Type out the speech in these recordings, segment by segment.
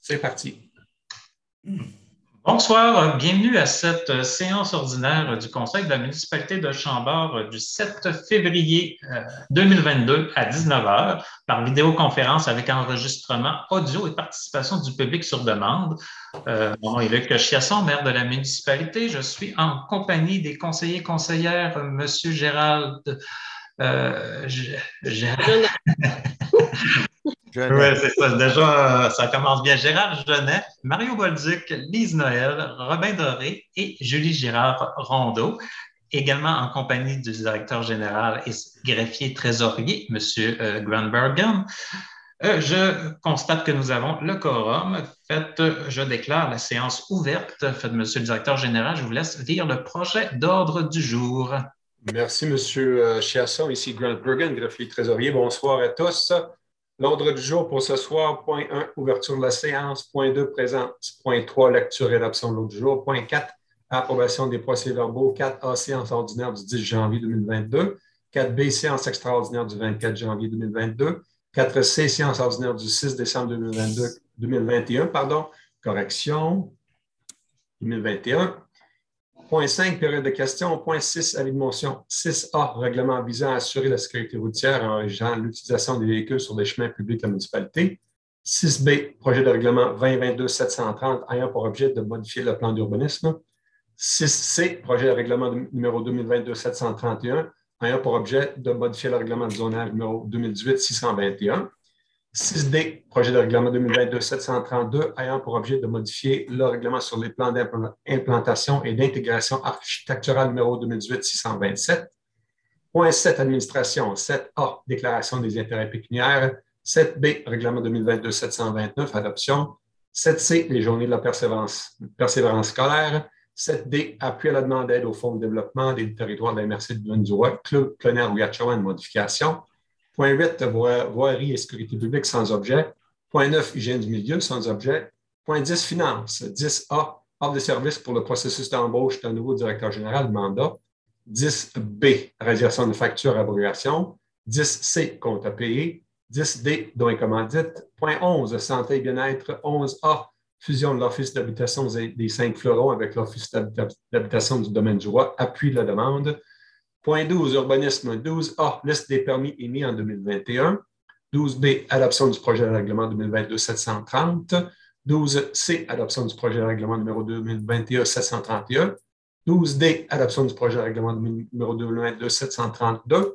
C'est parti. Bonsoir, bienvenue à cette séance ordinaire du Conseil de la municipalité de Chambord du 7 février 2022 à 19 h par vidéoconférence avec enregistrement audio et participation du public sur demande. Mon nom est Luc Chiasson, maire de la municipalité. Je suis en compagnie des conseillers et conseillères, M. Gérald. Oui, c'est ça. Déjà, ça commence bien. Gérard Genet, Mario Bolduc, Lise Noël, Robin Doré et Julie Girard-Rondeau, également en compagnie du directeur général et greffier trésorier, M. Granbergen. Je constate que nous avons le quorum. Je déclare la séance ouverte. Monsieur le directeur général, je vous laisse lire le projet d'ordre du jour. Merci, M. Chiasson. Ici Grant Bergen, greffier trésorier. Bonsoir à tous. L'ordre du jour pour ce soir, point 1, ouverture de la séance. Point 2, présence. Point 3, lecture et adoption de l'ordre du jour. Point 4, approbation des procès-verbaux. 4A, séance ordinaire du 10 janvier 2022. 4B, séance extraordinaire du 24 janvier 2022. 4C, séance ordinaire du 6 décembre 2021. Correction. 2021. Point 5, période de questions. Point 6, avis de motion. 6A, règlement visant à assurer la sécurité routière en régissant l'utilisation des véhicules sur des chemins publics de la municipalité. 6B, projet de règlement 2022-730 ayant pour objet de modifier le plan d'urbanisme. 6C, projet de règlement numéro 2022-731 ayant pour objet de modifier le règlement de zonage numéro 2018-621. 6D, projet de règlement 2022-732 ayant pour objet de modifier le règlement sur les plans d'implantation et d'intégration architecturale numéro 2018-627. Point 7, administration. 7A, déclaration des intérêts pécuniaires. 7B, règlement 2022-729, adoption. 7C, les journées de la persévérance scolaire. 7D, appui à la demande d'aide au Fonds de développement des territoires de la MRC de Dune-du-Roi, Club plein air Ouiachawan, modification. Point 8, voirie et sécurité publique sans objet. Point 9, hygiène du milieu sans objet. Point 10, finances. 10A, offre de services pour le processus d'embauche d'un nouveau directeur général de mandat. 10B, radiation de factures, abrogation. 10C, compte à payer. 10D, dons et commandites. Point 11, santé et bien-être. 11A, fusion de l'Office d'habitation des 5 fleurons avec l'Office d'habitation du domaine du roi. Appui de la demande. Point 12, urbanisme. 12A, liste des permis émis en 2021. 12B, adoption du projet de règlement 2022-730. 12C, adoption du projet de règlement numéro 2021-731. 12D, adoption du projet de règlement numéro 2022-732.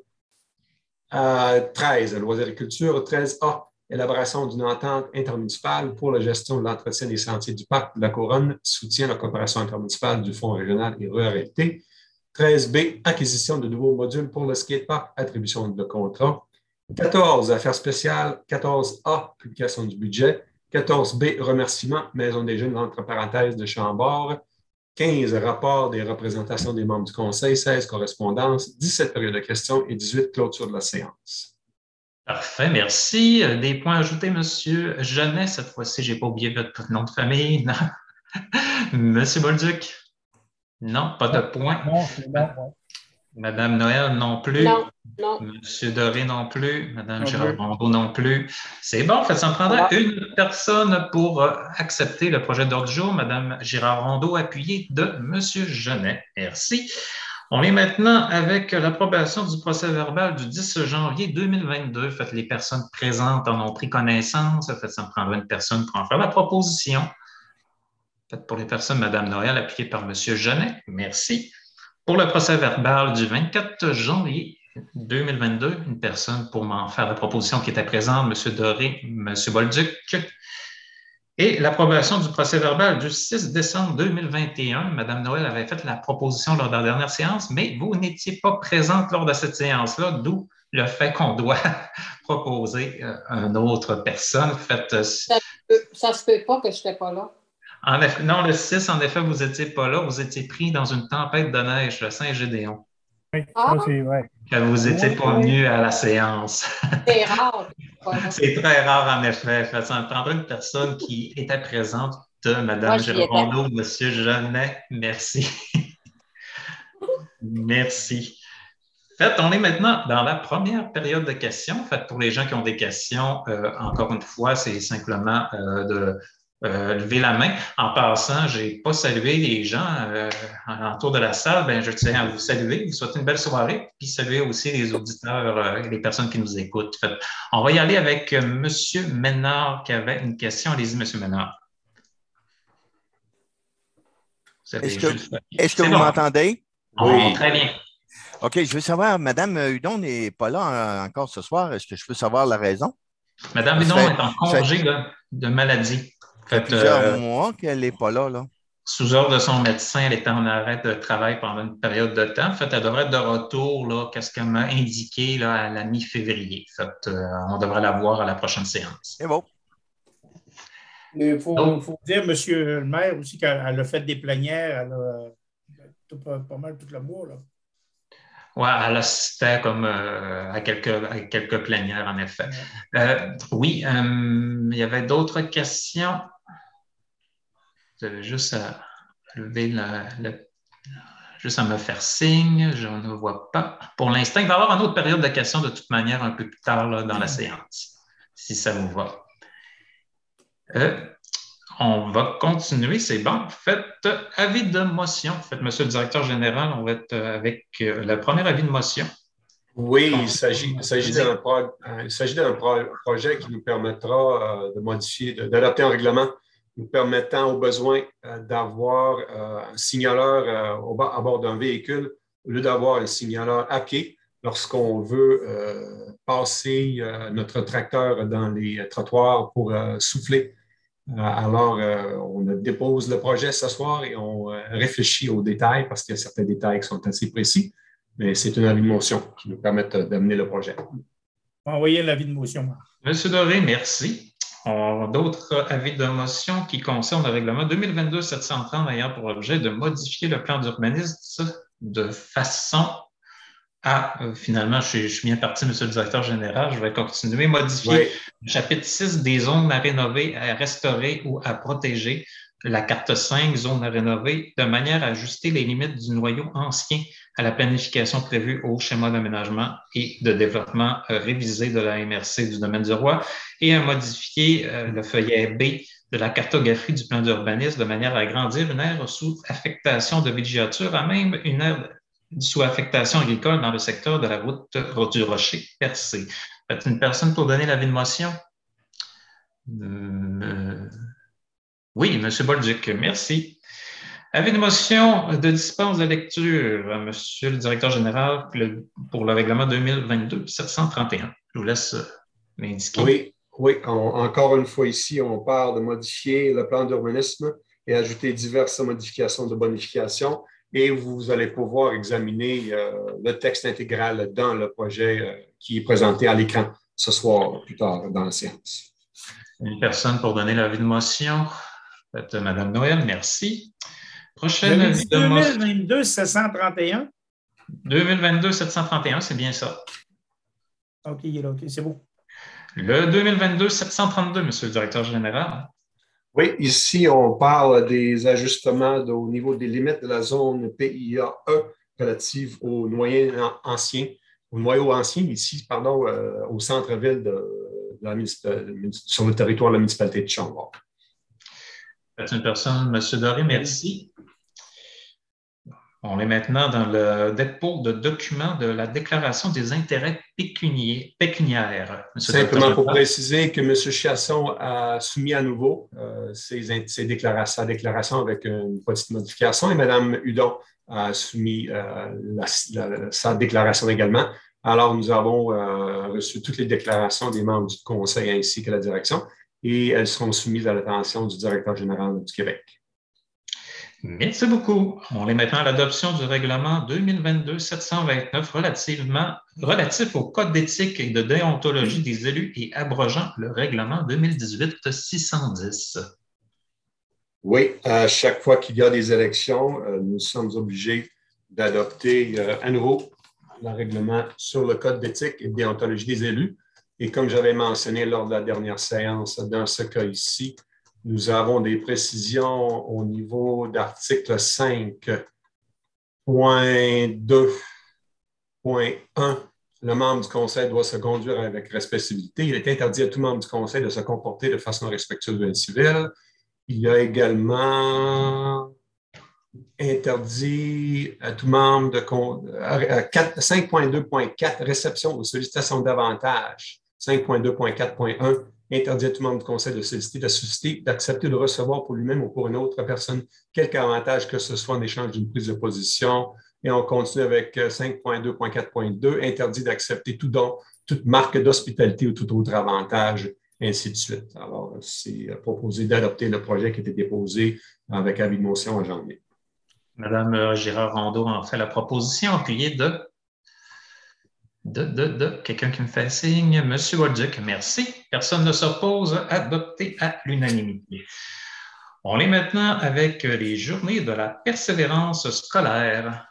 13, loisirs et culture. 13A, élaboration d'une entente intermunicipale pour la gestion de l'entretien des sentiers du parc de la Couronne, soutien à la coopération intermunicipale du Fonds régional et ruralité. 13B, acquisition de nouveaux modules pour le skatepark, attribution de contrat. 14, affaires spéciales. 14A, publication du budget. 14B, remerciements, Maison des jeunes, entre parenthèses de Chambord. 15, rapport des représentations des membres du conseil. 16, correspondance. 17, période de questions et 18, clôture de la séance. Parfait, merci. Des points ajoutés, M. Genet. Cette fois-ci, je n'ai pas oublié votre nom de famille. Non. M. Bolduc? Non, pas de point. Non, c'est bon. Ouais. Madame Noël non plus. Non. Monsieur Doré non plus. Madame Girard-Rondeau non plus. C'est bon, en fait, ça me prendra une personne pour accepter le projet d'ordre du jour. Madame Girard-Rondeau, appuyée de Monsieur Genet. Merci. On est maintenant avec l'approbation du procès-verbal du 10 janvier 2022. Faites les personnes présentes en ont pris connaissance. Faites, ça me prendra une personne pour en faire la proposition. Faites pour les personnes, Madame Noël, appuyée par Monsieur Genet. Merci. Pour le procès-verbal du 24 janvier 2022, une personne pour m'en faire la proposition qui était présente, M. Doré, M. Bolduc. Et l'approbation du procès-verbal du 6 décembre 2021. Mme Noël avait fait la proposition lors de la dernière séance, mais vous n'étiez pas présente lors de cette séance-là, d'où le fait qu'on doit proposer une autre personne. Ça se peut pas que je n'étais pas là. En effet, non, le 6, en effet, vous n'étiez pas là. Vous étiez pris dans une tempête de neige à Saint-Gédéon. Oui, ça, c'est vrai. Que vous n'étiez pas venu à la séance. C'est rare. C'est très rare, en effet. Ça me prendrait une personne qui était présente de Mme Girard-Rondeau, M. Genet. Merci. Merci. On est maintenant dans la première période de questions. Pour les gens qui ont des questions, encore une fois, c'est simplement lever la main. En passant, je n'ai pas salué les gens autour de la salle. Ben, je tiens à vous saluer, vous souhaiter une belle soirée, puis saluer aussi les auditeurs et les personnes qui nous écoutent. Fait, on va y aller avec M. Ménard qui avait une question. Allez-y, M. Ménard. Est-ce que vous m'entendez? Oui. Très bien. OK, je veux savoir, Mme Hudon n'est pas là encore ce soir. Est-ce que je peux savoir la raison? Mme Hudon est en congé de maladie. Ça fait plusieurs mois qu'elle n'est pas là. Sous ordre de son médecin, elle était en arrêt de travail pendant une période de temps. En fait, elle devrait être de retour, là, qu'est-ce qu'elle m'a indiqué là, à la mi-février. En fait, on devrait la voir à la prochaine séance. C'est bon. Il faut dire, monsieur le maire, aussi qu'elle a fait des plénières, elle a pas mal tout le mois. Là. Oui, elle assistait comme à quelques plénières, en effet. Oui, il y avait d'autres questions. Vous avez juste à lever juste à me faire signe. Je ne vois pas. Pour l'instant, il va y avoir une autre période de questions de toute manière un peu plus tard là, dans la séance, si ça vous va. On va continuer, c'est bon. Faites avis de motion. Faites, monsieur le directeur général, on va être avec le premier avis de motion. Oui, il s'agit d'un projet qui nous permettra de modifier, d'adapter un règlement nous permettant au besoin d'avoir un signaleur à bord d'un véhicule au lieu d'avoir un signaleur à pied lorsqu'on veut passer notre tracteur dans les trottoirs pour souffler. Alors, on dépose le projet ce soir et on réfléchit aux détails parce qu'il y a certains détails qui sont assez précis, mais c'est une avis de motion qui nous permet d'amener le projet. Envoyez l'avis de motion. Monsieur Doré, merci. D'autres avis de motion qui concernent le règlement 2022-730 ayant pour objet de modifier le plan d'urbanisme de façon à, finalement, je suis bien parti, monsieur le directeur général, je vais continuer, modifier le chapitre 6 des zones à rénover, à restaurer ou à protéger, la carte 5, zones à rénover, de manière à ajuster les limites du noyau ancien à la planification prévue au schéma d'aménagement et de développement révisé de la MRC du domaine du Roi et à modifier le feuillet B de la cartographie du plan d'urbanisme de manière à agrandir une aire sous affectation de villégiature à même une aire sous affectation agricole dans le secteur de la route du Rocher percé. Faites une personne pour donner l'avis de motion? Oui, M. Bolduc, merci. Avis de motion de dispense de lecture, M. le directeur général, pour le règlement 2022-731. Je vous laisse l'indiquer. Oui. Encore une fois ici, on parle de modifier le plan d'urbanisme et ajouter diverses modifications de bonification. Et vous allez pouvoir examiner le texte intégral dans le projet qui est présenté à l'écran ce soir, plus tard dans la séance. Une personne pour donner l'avis de motion. Mme Noël, merci. Prochaine avis de motion. 2022-731. 2022-731, c'est bien ça. OK, c'est bon. Le 2022-732, monsieur le directeur général. Oui, ici, on parle des ajustements au niveau des limites de la zone PIA-E relative au noyau ancien, ici, au centre-ville sur le territoire de la municipalité de Chambord. C'est une personne, M. Doré, merci. On est maintenant dans le dépôt de documents de la déclaration des intérêts pécuniaires. Simplement pour préciser que M. Chiasson a soumis à nouveau sa déclaration avec une petite modification et Mme Hudon a soumis sa déclaration également. Alors, nous avons reçu toutes les déclarations des membres du Conseil ainsi que la direction et elles seront soumises à l'attention du directeur général du Québec. Merci beaucoup. On est maintenant à l'adoption du règlement 2022-729 relatif au Code d'éthique et de déontologie des élus et abrogeant le règlement 2018-610. Oui, à chaque fois qu'il y a des élections, nous sommes obligés d'adopter à nouveau le règlement sur le Code d'éthique et de déontologie des élus. Et comme j'avais mentionné lors de la dernière séance, dans ce cas ici, nous avons des précisions au niveau d'article 5.2.1. Le membre du Conseil doit se conduire avec respect et civilité. Il est interdit à tout membre du Conseil de se comporter de façon respectueuse de la civile. Il y a également interdit à tout membre de 5.2.4, réception ou sollicitation d'avantages. 5.2.4.1, interdit à tout membre du conseil de solliciter, d'accepter de recevoir pour lui-même ou pour une autre personne quelque avantage que ce soit en échange d'une prise de position. Et on continue avec 5.2.4.2, interdit d'accepter tout don, toute marque d'hospitalité ou tout autre avantage, ainsi de suite. Alors, c'est proposé d'adopter le projet qui a été déposé avec avis de motion en janvier. Madame Girard-Rondeau en fait la proposition, appuyée de quelqu'un qui me fait signe. Monsieur Bolduc, merci. Personne ne s'oppose. Adopté à l'unanimité. On est maintenant avec les journées de la persévérance scolaire.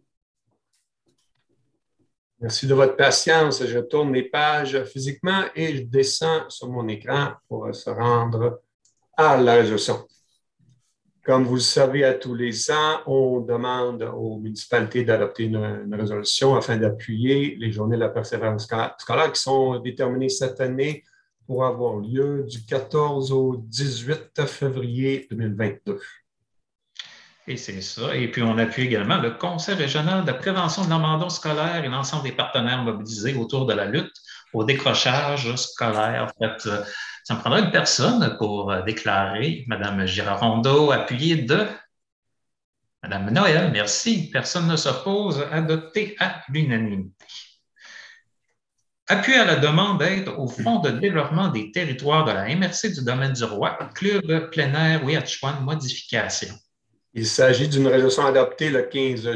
Merci de votre patience. Je tourne les pages physiquement et je descends sur mon écran pour se rendre à la résolution. Comme vous le savez, à tous les ans, on demande aux municipalités d'adopter une résolution afin d'appuyer les journées de la persévérance scolaire qui sont déterminées cette année pour avoir lieu du 14 au 18 février 2022. Et c'est ça. Et puis, on appuie également le Conseil régional de prévention de l'abandon scolaire et l'ensemble des partenaires mobilisés autour de la lutte au décrochage scolaire. En fait, ça me prendra une personne pour déclarer. Madame Girard-Rondeau, appuyée de Madame Noël. Merci. Personne ne s'oppose. Adopté à l'unanimité. Appui à la demande d'aide au Fonds de développement des territoires de la MRC du domaine du Roi, Club plein air Ouiachiouane, modification. Il s'agit d'une résolution adoptée le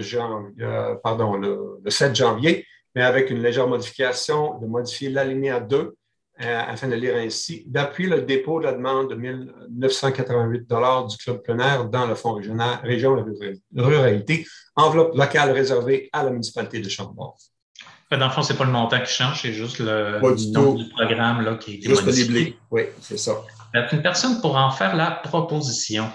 7 janvier, mais avec une légère modification, de modifier l'alinéa 2 afin de lire ainsi, d'appuyer le dépôt de la demande de 1 988 $ du Club plein air dans le Fonds régional, région de ruralité, enveloppe locale réservée à la municipalité de Chambord. Dans le fond, ce n'est pas le montant qui change, c'est juste le nom du programme là, qui a été juste modifié. Le libellé. Oui, c'est ça. Une personne pour en faire la proposition.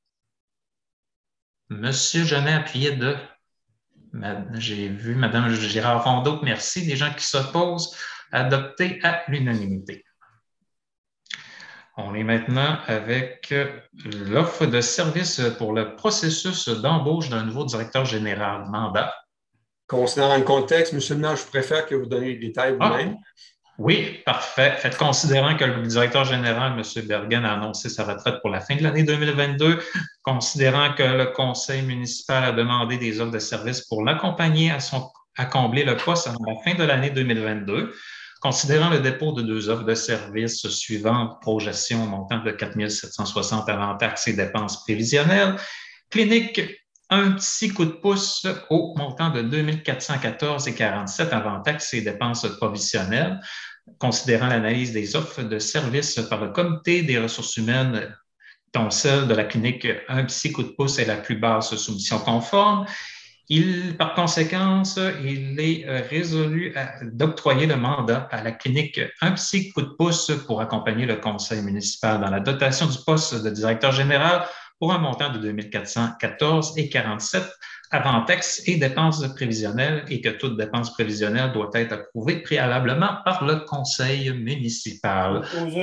Monsieur Genet, appuyé de... J'ai vu Madame Girard-Rondeau, merci. Des gens qui s'opposent, adopté à l'unanimité. On est maintenant avec l'offre de service pour le processus d'embauche d'un nouveau directeur général. Mandat. Considérant le contexte, M. Nage, je préfère que vous donniez les détails vous-même. Oui, parfait. Considérant que le directeur général, M. Bergen, a annoncé sa retraite pour la fin de l'année 2022, considérant que le conseil municipal a demandé des offres de services pour l'accompagner à combler le poste avant la fin de l'année 2022, considérant le dépôt de 2 offres de services suivantes, projection montant de 4 760 avant taxes et dépenses prévisionnelles, clinique un petit coup de pouce au montant de 2 414,47 avant taxes et dépenses provisionnelles, considérant l'analyse des offres de services par le comité des ressources humaines, dont celle de la clinique un petit coup de pouce est la plus basse soumission conforme. Par conséquent, il est résolu d'octroyer le mandat à la clinique un petit coup de pouce pour accompagner le conseil municipal dans la dotation du poste de directeur général pour un montant de 2 414,47 avant taxes et dépenses prévisionnelles et que toute dépense prévisionnelle doit être approuvée préalablement par le conseil municipal.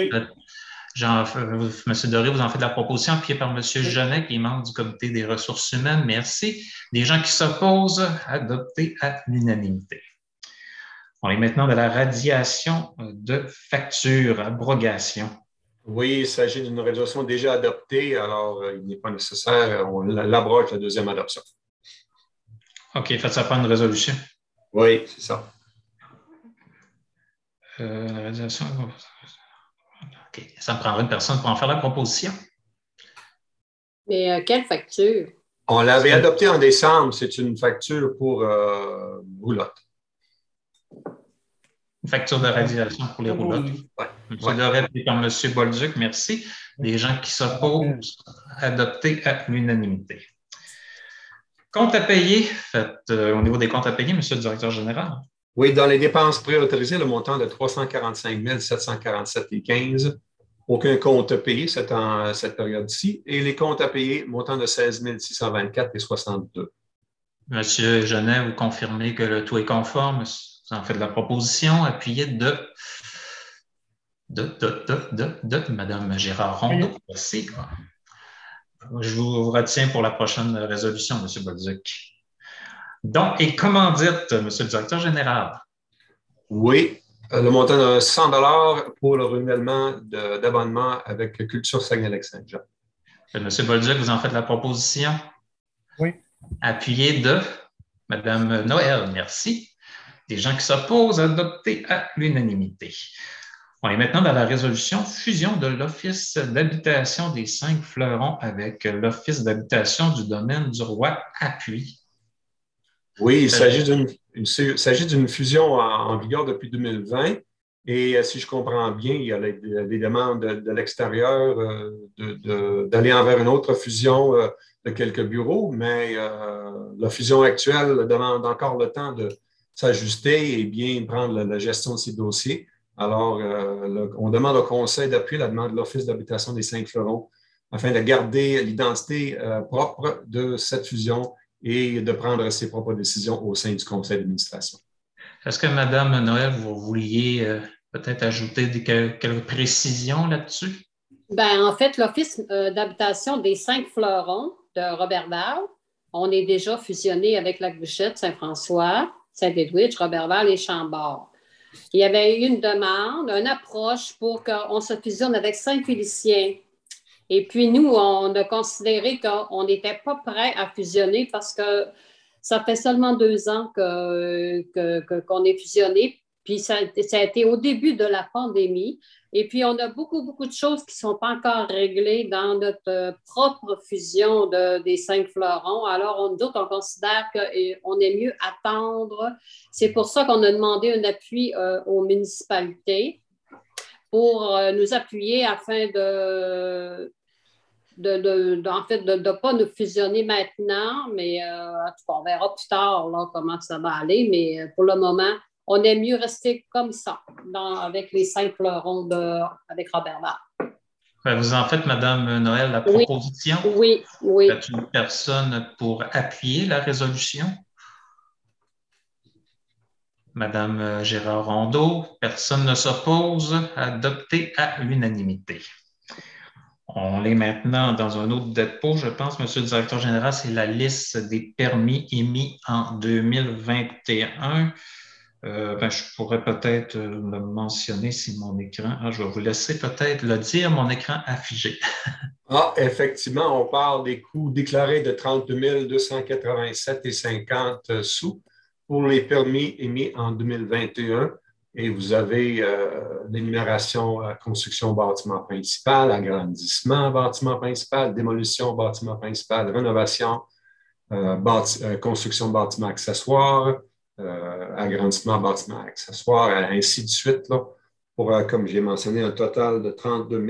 M. Doré, vous en faites la proposition, appuyée par M. Genet, qui est membre du comité des ressources humaines. Merci. Des gens qui s'opposent, adopté à l'unanimité. On est maintenant de la radiation de facture, abrogation. Oui, il s'agit d'une résolution déjà adoptée, alors il n'est pas nécessaire, on l'abroge la deuxième adoption. OK, faites ça prendre une résolution. Oui, c'est ça. La radiation. OK, ça me prendra une personne pour en faire la proposition. Mais quelle facture? On l'avait adoptée en décembre, c'est une facture pour roulotte. Une facture de radiation pour les roulottes. Ouais. M. Doré et par M. Bolduc, merci. Des gens qui s'opposent, adopté à l'unanimité. Compte à payer, au niveau des comptes à payer, M. le directeur général. Oui, dans les dépenses préautorisées, le montant de 345 747,15. Aucun compte payé cette période-ci. Et les comptes à payer, montant de 16 624,62. M. Genet, vous confirmez que le tout est conforme. Vous en faites la proposition, appuyée de Mme Girard-Rondeau. Merci. Je vous retiens pour la prochaine résolution, M. Bolduc. Donc, et comment dites, M. le directeur général? Oui, le montant de 100 pour le renouvellement d'abonnement avec Culture Saguenay-Lac-Saint-Jean. M. Bolduc, vous en faites la proposition? Oui. Appuyé de Mme Noël, merci. Des gens qui s'opposent, adopté à l'unanimité. On est maintenant dans la résolution fusion de l'Office d'habitation des 5 Fleurons avec l'Office d'habitation du domaine du Roi Appui. Oui, il s'agit d'une fusion en vigueur depuis 2020. Et si je comprends bien, il y a des demandes de l'extérieur d'aller envers une autre fusion de quelques bureaux, mais la fusion actuelle demande encore le temps de s'ajuster et bien prendre la gestion de ces dossiers. Alors, on demande au Conseil d'appuyer la demande de l'Office d'habitation des 5 Fleurons afin de garder l'identité propre de cette fusion et de prendre ses propres décisions au sein du conseil d'administration. Est-ce que, Mme Noël, vous vouliez peut-être ajouter quelques précisions là-dessus? Ben, en fait, l'Office d'habitation des 5 Fleurons de Roberval, on est déjà fusionné avec La Bouchette, Saint-François, Saint-Edwidge, Roberval et Chambord. Il y avait eu une demande, une approche pour qu'on se fusionne avec Saint-Félicien. Et puis, nous, on a considéré qu'on n'était pas prêt à fusionner parce que ça fait seulement 2 ans qu'on est fusionné. Puis, ça a été au début de la pandémie. Et puis, on a beaucoup, beaucoup de choses qui ne sont pas encore réglées dans notre propre fusion des 5 Fleurons. Alors, nous autres, on considère qu'on est mieux attendre. C'est pour ça qu'on a demandé un appui aux municipalités pour nous appuyer afin en fait, de ne pas nous fusionner maintenant, mais en tout cas, on verra plus tard là, comment ça va aller. Mais pour le moment, on est mieux rester comme ça, avec les 5 Fleurons avec Robert Barre. Vous en faites, Mme Noël, la proposition? Oui. Y a-t-il une personne pour appuyer la résolution? Mme Gérard Rondeau, personne ne s'oppose, adopté à l'unanimité. On est maintenant dans un autre dépôt, je pense, Monsieur le directeur général, c'est la liste des permis émis en 2021. Je pourrais peut-être le mentionner si mon écran... je vais vous laisser peut-être le dire, mon écran a figé. Effectivement, on parle des coûts déclarés de 32 287,50 sous pour les permis émis en 2021. Et vous avez l'énumération construction bâtiment principal, agrandissement bâtiment principal, démolition bâtiment principal, rénovation, construction bâtiment accessoire, agrandissement bâtiment accessoire, ainsi de suite, là, pour, comme j'ai mentionné, un total de 32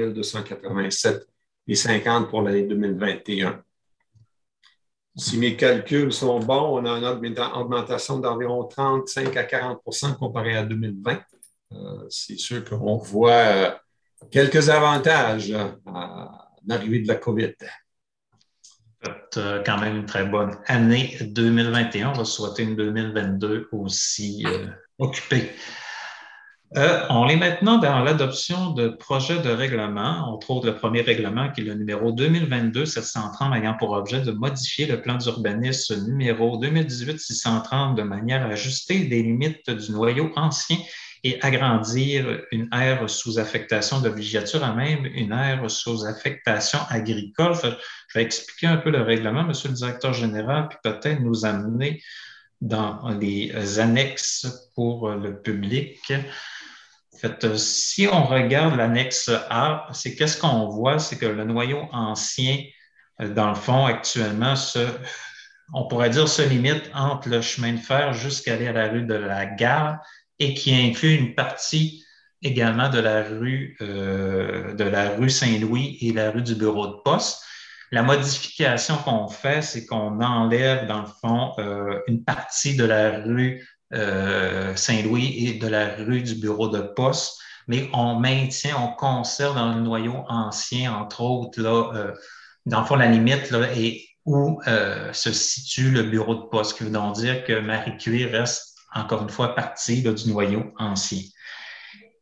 287,50 pour l'année 2021. Si mes calculs sont bons, on a une augmentation d'environ 35 à 40 comparé à 2020. C'est sûr qu'on voit quelques avantages à l'arrivée de la COVID. C'est quand même une très bonne année 2021. On va souhaiter une 2022 aussi occupée. On est maintenant dans l'adoption de projets de règlement, entre autres le premier règlement qui est le numéro 2022-730 ayant pour objet de modifier le plan d'urbanisme numéro 2018-630 de manière à ajuster les limites du noyau ancien et agrandir une aire sous affectation de villégiature à même une aire sous affectation agricole. Je vais expliquer un peu le règlement, Monsieur le directeur général, puis peut-être nous amener dans les annexes pour le public. En fait, si on regarde l'annexe A, c'est qu'est-ce qu'on voit? C'est que le noyau ancien, dans le fond, actuellement, on pourrait dire, se limite entre le chemin de fer jusqu'à aller à la rue de la Gare et qui inclut une partie également de la rue Saint-Louis et la rue du bureau de poste. La modification qu'on fait, c'est qu'on enlève, dans le fond, une partie de la rue Saint-Louis et de la rue du bureau de poste, mais on conserve dans le noyau ancien, entre autres, là, dans le fond, la limite là, est où se situe le bureau de poste, ce qui veut donc dire que Marie-Curie reste, encore une fois, partie là, du noyau ancien.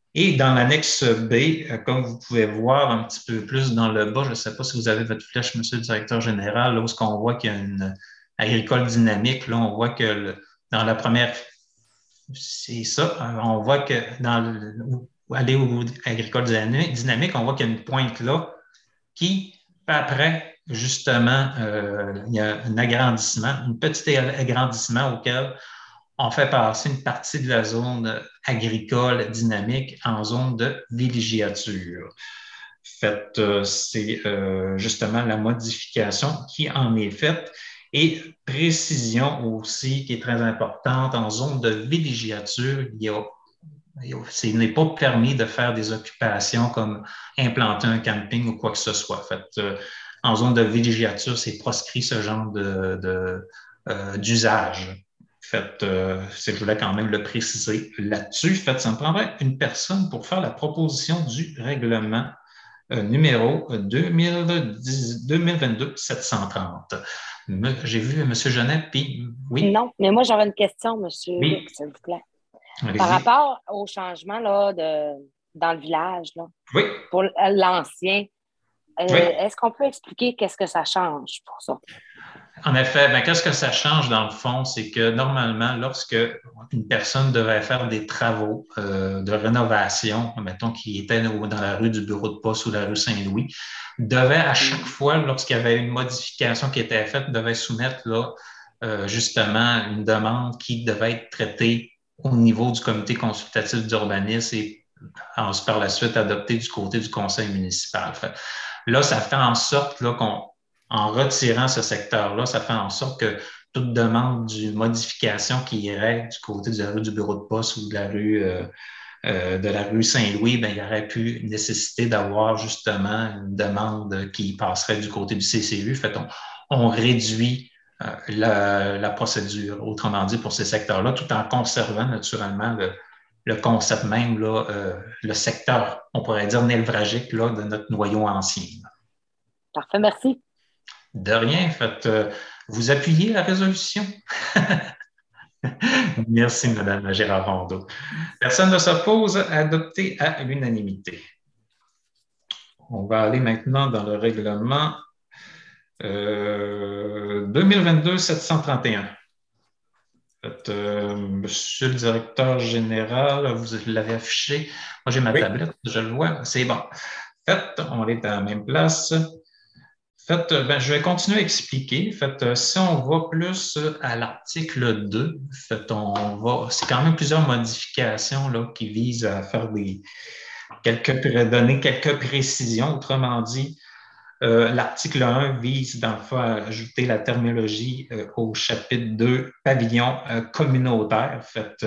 Et dans l'annexe B, comme vous pouvez voir un petit peu plus dans le bas, je ne sais pas si vous avez votre flèche, Monsieur le directeur général, là où on voit qu'il y a une agricole dynamique, là, on voit que dans la première, c'est ça, on voit que aller au agricole dynamique, on voit qu'il y a une pointe là qui, après, justement, il y a un agrandissement, un petit agrandissement auquel on fait passer une partie de la zone agricole dynamique en zone de villégiature. C'est justement la modification qui en est faite et précision aussi qui est très importante en zone de villégiature. Il n'est pas permis de faire des occupations comme implanter un camping ou quoi que ce soit. En zone de villégiature, c'est proscrit ce genre d'usage. Je voulais quand même le préciser là-dessus. Ça me prendrait une personne pour faire la proposition du règlement numéro 2022-730. J'ai vu M. Genet, puis oui. Non, mais moi, j'aurais une question, M. Oui. Luc, s'il vous plaît. Allez-y. Par rapport au changement là, dans le village, là, oui. Pour l'ancien, oui. Est-ce qu'on peut expliquer qu'est-ce que ça change pour ça? En effet, qu'est-ce que ça change dans le fond? C'est que normalement, lorsque une personne devait faire des travaux de rénovation, mettons qui était dans la rue du Bureau de poste ou la rue Saint-Louis, devait à chaque fois, lorsqu'il y avait une modification qui était faite, devait soumettre là, justement une demande qui devait être traitée au niveau du comité consultatif d'urbanisme et par la suite adoptée du côté du conseil municipal. Là, ça fait en sorte là, en retirant ce secteur-là, ça fait en sorte que toute demande de modification qui irait du côté de la rue du Bureau de poste ou de la rue Saint-Louis, il y aurait pu nécessiter d'avoir justement une demande qui passerait du côté du CCU. On réduit la procédure, autrement dit, pour ces secteurs-là, tout en conservant naturellement le concept même, là, le secteur, on pourrait dire névralgique là, de notre noyau ancien. Parfait, merci. De rien. Vous appuyez la résolution. Merci, Mme Gérard Rondeau. Personne ne s'oppose à adopter à l'unanimité. On va aller maintenant dans le règlement 2022-731. Monsieur le directeur général, vous l'avez affiché. Moi, j'ai ma tablette, je le vois. C'est bon. On est à la même place. Je vais continuer à expliquer. Si on va plus à l'article 2, c'est quand même plusieurs modifications là, qui visent à faire donner quelques précisions. Autrement dit, l'article 1 vise dans le fond à ajouter la terminologie au chapitre 2, pavillon communautaire.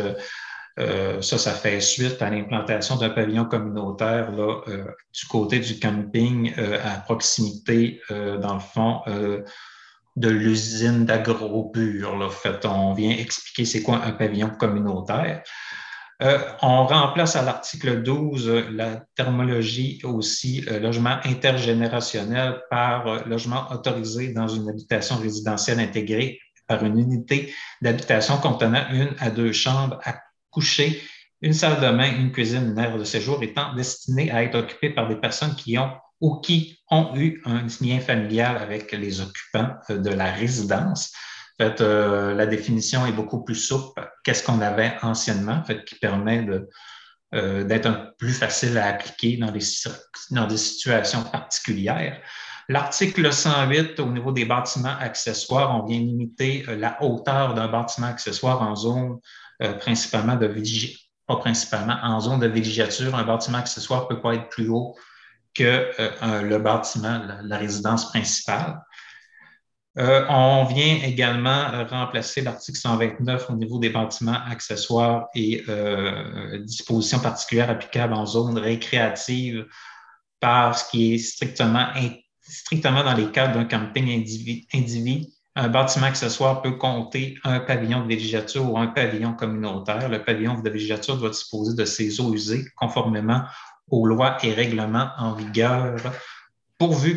Ça fait suite à l'implantation d'un pavillon communautaire là, du côté du camping à proximité, dans le fond, de l'usine d'Agropur. On vient expliquer c'est quoi un pavillon communautaire. On remplace à l'article 12 la terminologie aussi logement intergénérationnel par logement autorisé dans une habitation résidentielle intégrée par une unité d'habitation contenant 1 à 2 chambres à coucher, une salle de bain, une cuisine, une aire de séjour étant destinée à être occupée par des personnes qui ont eu un lien familial avec les occupants de la résidence. La définition est beaucoup plus souple qu'est-ce qu'on avait anciennement, qui permet d'être plus facile à appliquer dans des situations particulières. L'article 108, au niveau des bâtiments accessoires, on vient limiter la hauteur d'un bâtiment accessoire en zone principalement en zone de villégiature. Un bâtiment accessoire ne peut pas être plus haut que le bâtiment, la résidence principale. On vient également remplacer l'article 129 au niveau des bâtiments accessoires et dispositions particulières applicables en zone récréative par ce qui est strictement dans les cadres d'un camping individu. Un bâtiment accessoire peut compter un pavillon de villégiature ou un pavillon communautaire. Le pavillon de villégiature doit disposer de ses eaux usées conformément aux lois et règlements en vigueur, pourvu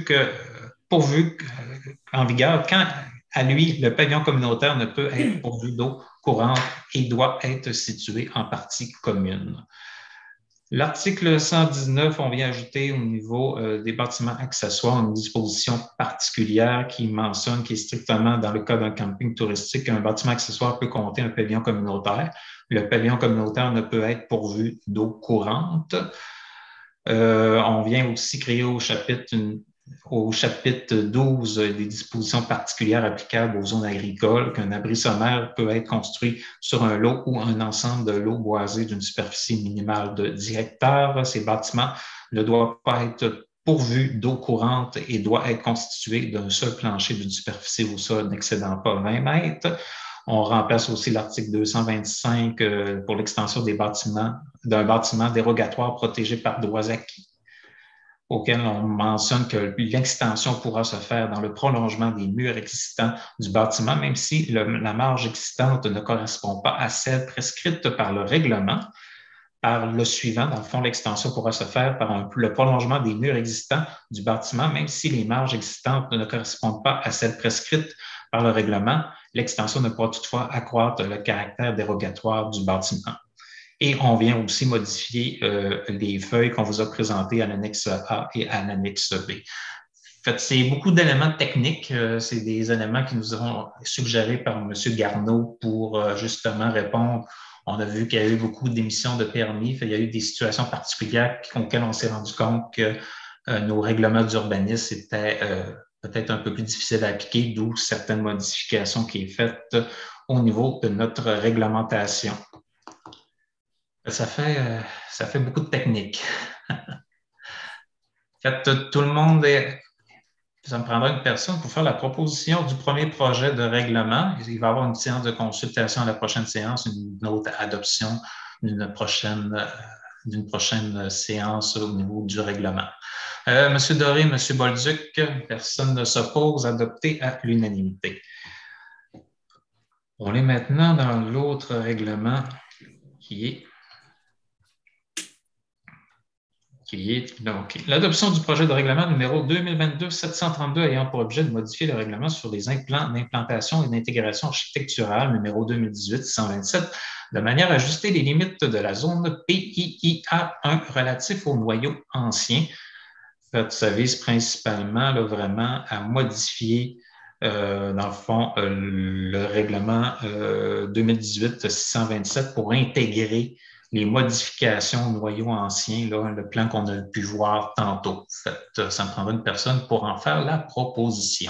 qu'en vigueur, quand à lui, le pavillon communautaire ne peut être pourvu d'eau courante et doit être situé en partie commune. L'article 119, on vient ajouter au niveau des bâtiments accessoires une disposition particulière qui mentionne, qui est strictement dans le cas d'un camping touristique, qu'un bâtiment accessoire peut compter un pavillon communautaire. Le pavillon communautaire ne peut être pourvu d'eau courante. On vient aussi créer au chapitre 12 des dispositions particulières applicables aux zones agricoles, qu'un abri sommaire peut être construit sur un lot ou un ensemble de lots boisés d'une superficie minimale de 10 hectares. Ces bâtiments ne doivent pas être pourvus d'eau courante et doivent être constitués d'un seul plancher d'une superficie au sol n'excédant pas 20 mètres. On remplace aussi l'article 225 pour l'extension d'un bâtiment dérogatoire protégé par droits acquis, auquel on mentionne que l'extension pourra se faire dans le prolongement des murs existants du bâtiment, même si la marge existante ne correspond pas à celle prescrite par le règlement. Par le suivant, dans le fond, l'extension pourra se faire par le prolongement des murs existants du bâtiment, même si les marges existantes ne correspondent pas à celles prescrites par le règlement. L'extension ne pourra toutefois accroître le caractère dérogatoire du bâtiment. Et on vient aussi modifier les feuilles qu'on vous a présentées à l'annexe A et à l'annexe B. En fait, c'est beaucoup d'éléments techniques. C'est des éléments qui nous seront suggérés par M. Garneau pour justement répondre. On a vu qu'il y a eu beaucoup d'émissions de permis. Il y a eu des situations particulières auxquelles on s'est rendu compte que nos règlements d'urbanisme étaient peut-être un peu plus difficiles à appliquer, d'où certaines modifications qui sont faites au niveau de notre réglementation. Ça fait beaucoup de technique. En fait, tout le monde ça me prendra une personne pour faire la proposition du premier projet de règlement. Il va y avoir une séance de consultation à la prochaine séance, une autre adoption d'une prochaine séance au niveau du règlement. Monsieur Doré, Monsieur Bolduc, personne ne s'oppose, adopté à l'unanimité. On est maintenant dans l'autre règlement qui est donc l'adoption du projet de règlement numéro 2022-732 ayant pour objet de modifier le règlement sur les implants d'implantation et d'intégration architecturale numéro 2018-127 de manière à ajuster les limites de la zone PIIA1 relatif aux noyaux anciens. En fait, ça vise principalement là, vraiment à modifier dans le fond le règlement 2018-627 pour intégrer les modifications au noyau ancien, là, le plan qu'on a pu voir tantôt. En fait, ça me prendra une personne pour en faire la proposition.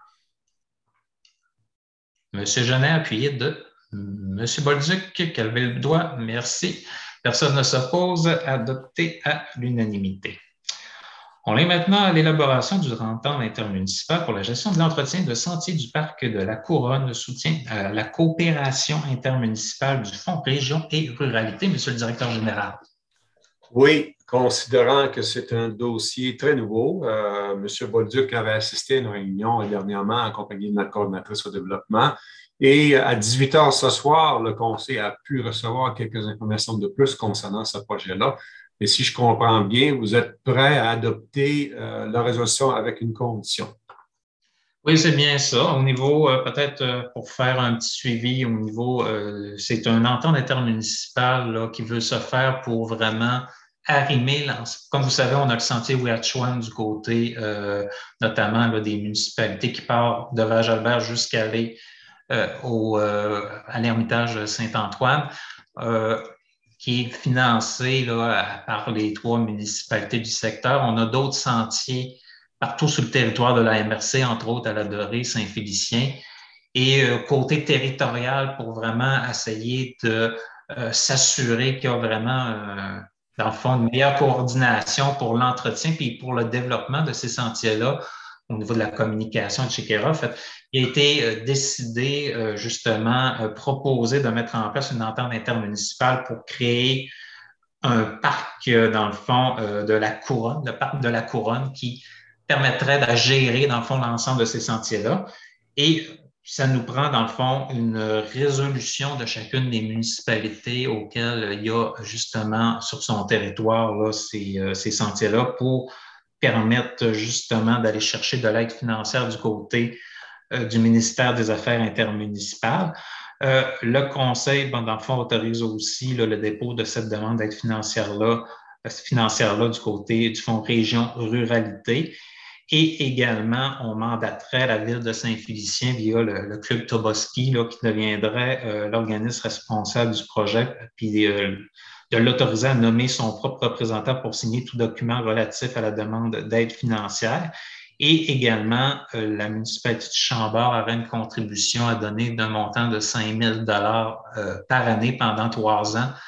Monsieur Genet, appuyé de Monsieur Bolduc, qui a levé le doigt. Merci. Personne ne s'oppose. Adopté à l'unanimité. On est maintenant à l'élaboration du entente intermunicipale pour la gestion de l'entretien de sentiers du parc de la Couronne, soutien à la coopération intermunicipale du Fonds Région et Ruralité. Monsieur le directeur général. Oui, considérant que c'est un dossier très nouveau, M. Bolduc avait assisté à une réunion dernièrement en compagnie de notre coordinatrice au développement. Et à 18 h ce soir, le conseil a pu recevoir quelques informations de plus concernant ce projet-là. Et si je comprends bien, vous êtes prêt à adopter la résolution avec une condition. Oui, c'est bien ça. Au niveau, peut-être pour faire un petit suivi, au niveau, c'est un entente intermunicipale là, qui veut se faire pour vraiment arrimer. Comme vous savez, on a le sentier Ouiachuan du côté, notamment là, des municipalités qui partent de Vajalbert jusqu'à aller à l'Ermitage Saint-Antoine. Qui est financé là, par les 3 municipalités du secteur. On a d'autres sentiers partout sur le territoire de la MRC, entre autres à la Dorée, Saint-Félicien. Et côté territorial, pour vraiment essayer de s'assurer qu'il y a vraiment, dans le fond, une meilleure coordination pour l'entretien et pour le développement de ces sentiers-là au niveau de la communication, etc. En fait, il a été décidé, justement, proposé de mettre en place une entente intermunicipale pour créer un parc, dans le fond, de la Couronne, le parc de la Couronne, qui permettrait de gérer, dans le fond, l'ensemble de ces sentiers-là. Et ça nous prend, dans le fond, une résolution de chacune des municipalités auxquelles il y a, justement, sur son territoire, là, ces sentiers-là pour permettre justement d'aller chercher de l'aide financière du côté du ministère des Affaires intermunicipales. Le Conseil, dans le fond, autorise aussi là, le dépôt de cette demande d'aide financière-là financière-là du côté du Fonds Région Ruralité. Et également, on mandaterait la ville de Saint-Félicien via le Club Toboski, là, qui deviendrait l'organisme responsable du projet, puis de l'autoriser à nommer son propre représentant pour signer tout document relatif à la demande d'aide financière. Et également, la municipalité de Chambord aurait une contribution à donner d'un montant de 5 000 par année pendant 3 ans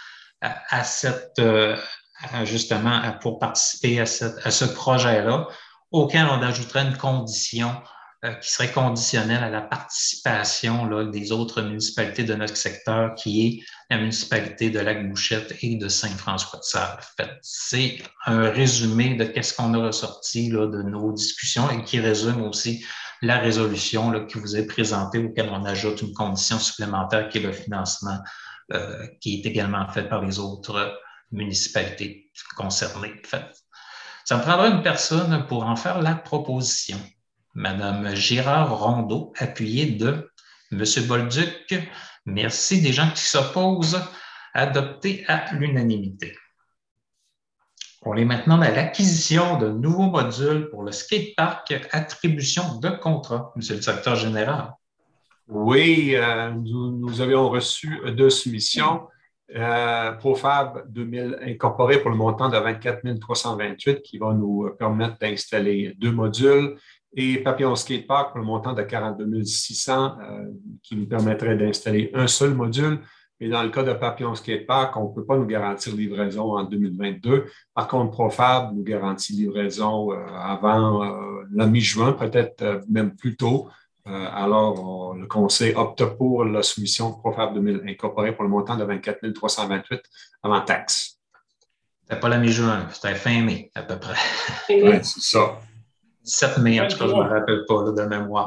justement pour participer à ce projet-là, auquel on ajouterait une condition qui serait conditionnelle à la participation là, des autres municipalités de notre secteur, qui est la municipalité de Lac-Bouchette et de Saint-François-de-Sales. En fait, c'est un résumé de qu'est-ce qu'on a ressorti là, de nos discussions et qui résume aussi la résolution là, qui vous est présentée, auquel on ajoute une condition supplémentaire qui est le financement qui est également fait par les autres municipalités concernées. En fait, ça me prendra une personne pour en faire la proposition. Madame Girard Rondeau, appuyée de Monsieur Bolduc. Merci. Des gens qui s'opposent, adopté à l'unanimité. On est maintenant à l'acquisition de nouveaux modules pour le skatepark, attribution de contrat. Monsieur le directeur général. Oui, nous avions reçu 2 soumissions. Profab 2000 incorporé pour le montant de 24 328 qui va nous permettre d'installer 2 modules, et Papillon Skatepark pour le montant de 42 600 qui nous permettrait d'installer un seul module. Et dans le cas de Papillon Skatepark, on ne peut pas nous garantir livraison en 2022. Par contre, Profab nous garantit livraison avant la mi-juin, peut-être même plus tôt. Alors, le Conseil opte pour la soumission Profab 2000 incorporée pour le montant de 24 328 avant taxe. C'était pas la mi-juin, c'était fin mai à peu près. Oui, c'est ça. 17 mai, en tout cas, je ne me rappelle pas là, de mémoire.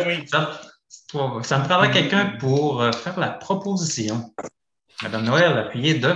Ça me prendrait quelqu'un pour faire la proposition. Madame Noël, appuyée de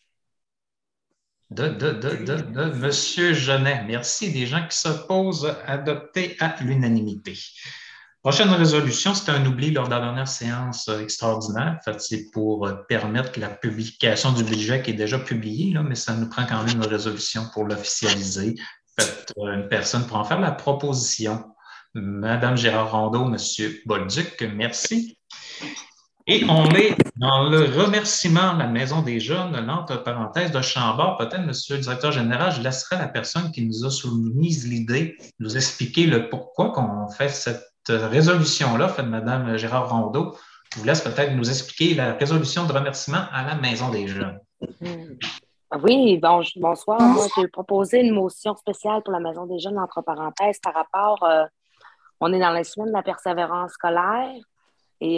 M. Genet. Merci. Des gens qui s'opposent, adopté à l'unanimité. Prochaine résolution, c'est un oubli lors de la dernière séance extraordinaire. En fait, c'est pour permettre la publication du budget qui est déjà publié, là, mais ça nous prend quand même une résolution pour l'officialiser. Faites une personne pour en faire la proposition. Madame Gérard Rondeau, Monsieur Bolduc, merci. Et on est dans le remerciement de la Maison des Jeunes, l'entre parenthèse de Chambord. Peut-être, Monsieur le directeur général, je laisserai la personne qui nous a soumis l'idée nous expliquer le pourquoi qu'on fait cette résolution-là, faite de Mme Gérard Rondeau. Je vous laisse peut-être nous expliquer la résolution de remerciement à la Maison des Jeunes. Oui, bonsoir. Moi, j'ai proposé une motion spéciale pour la Maison des Jeunes, entre parenthèses, par rapport, on est dans la semaine de la persévérance scolaire et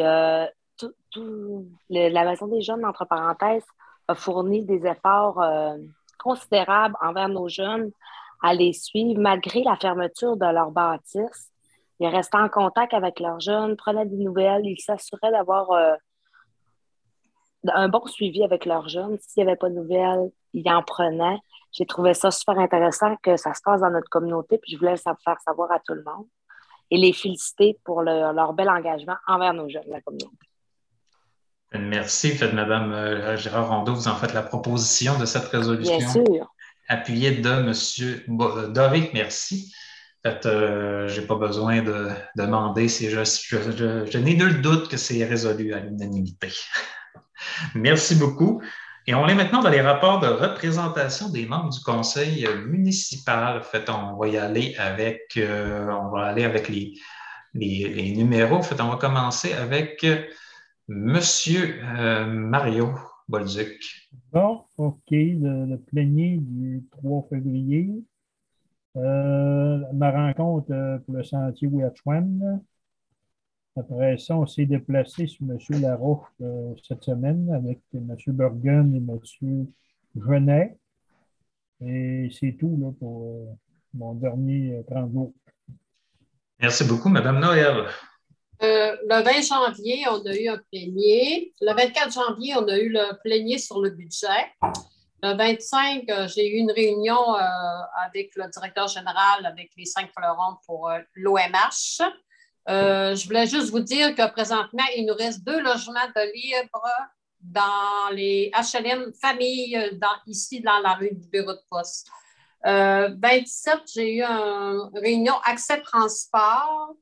la Maison des Jeunes, entre parenthèses, a fourni des efforts considérables envers nos jeunes à les suivre malgré la fermeture de leur bâtisse. Ils restaient en contact avec leurs jeunes, prenaient des nouvelles, ils s'assuraient d'avoir un bon suivi avec leurs jeunes. S'il n'y avait pas de nouvelles, ils en prenaient. J'ai trouvé ça super intéressant que ça se passe dans notre communauté, puis je voulais le faire savoir à tout le monde et les féliciter pour leur bel engagement envers nos jeunes de la communauté. Merci. Faites Mme Gérard Rondeau, vous en faites la proposition de cette résolution. Bien sûr. Appuyée de M. Doré, merci. Je n'ai pas besoin de demander si je n'ai nul doute que c'est résolu à l'unanimité. Merci beaucoup. Et on est maintenant dans les rapports de représentation des membres du conseil municipal. En fait, on va y aller avec, les numéros. En fait, on va commencer avec Monsieur Mario Bolduc. Bon, OK. Le plénier du 3 février. Ma rencontre pour le sentier Ouatchouane. Après ça, on s'est déplacé sur M. Laroche cette semaine avec M. Burgen et M. Genet. Et c'est tout là, pour mon dernier 30 jours. Merci beaucoup, Mme Noël. Le 20 janvier, on a eu un plénier. Le 24 janvier, on a eu le plénier sur le budget. Le 25, j'ai eu une réunion avec le directeur général, avec les 5 fleurons pour l'OMH. Je voulais juste vous dire que présentement, il nous reste 2 logements de libre dans les HLM familles ici dans la rue du bureau de poste. 27, j'ai eu une réunion accès transport.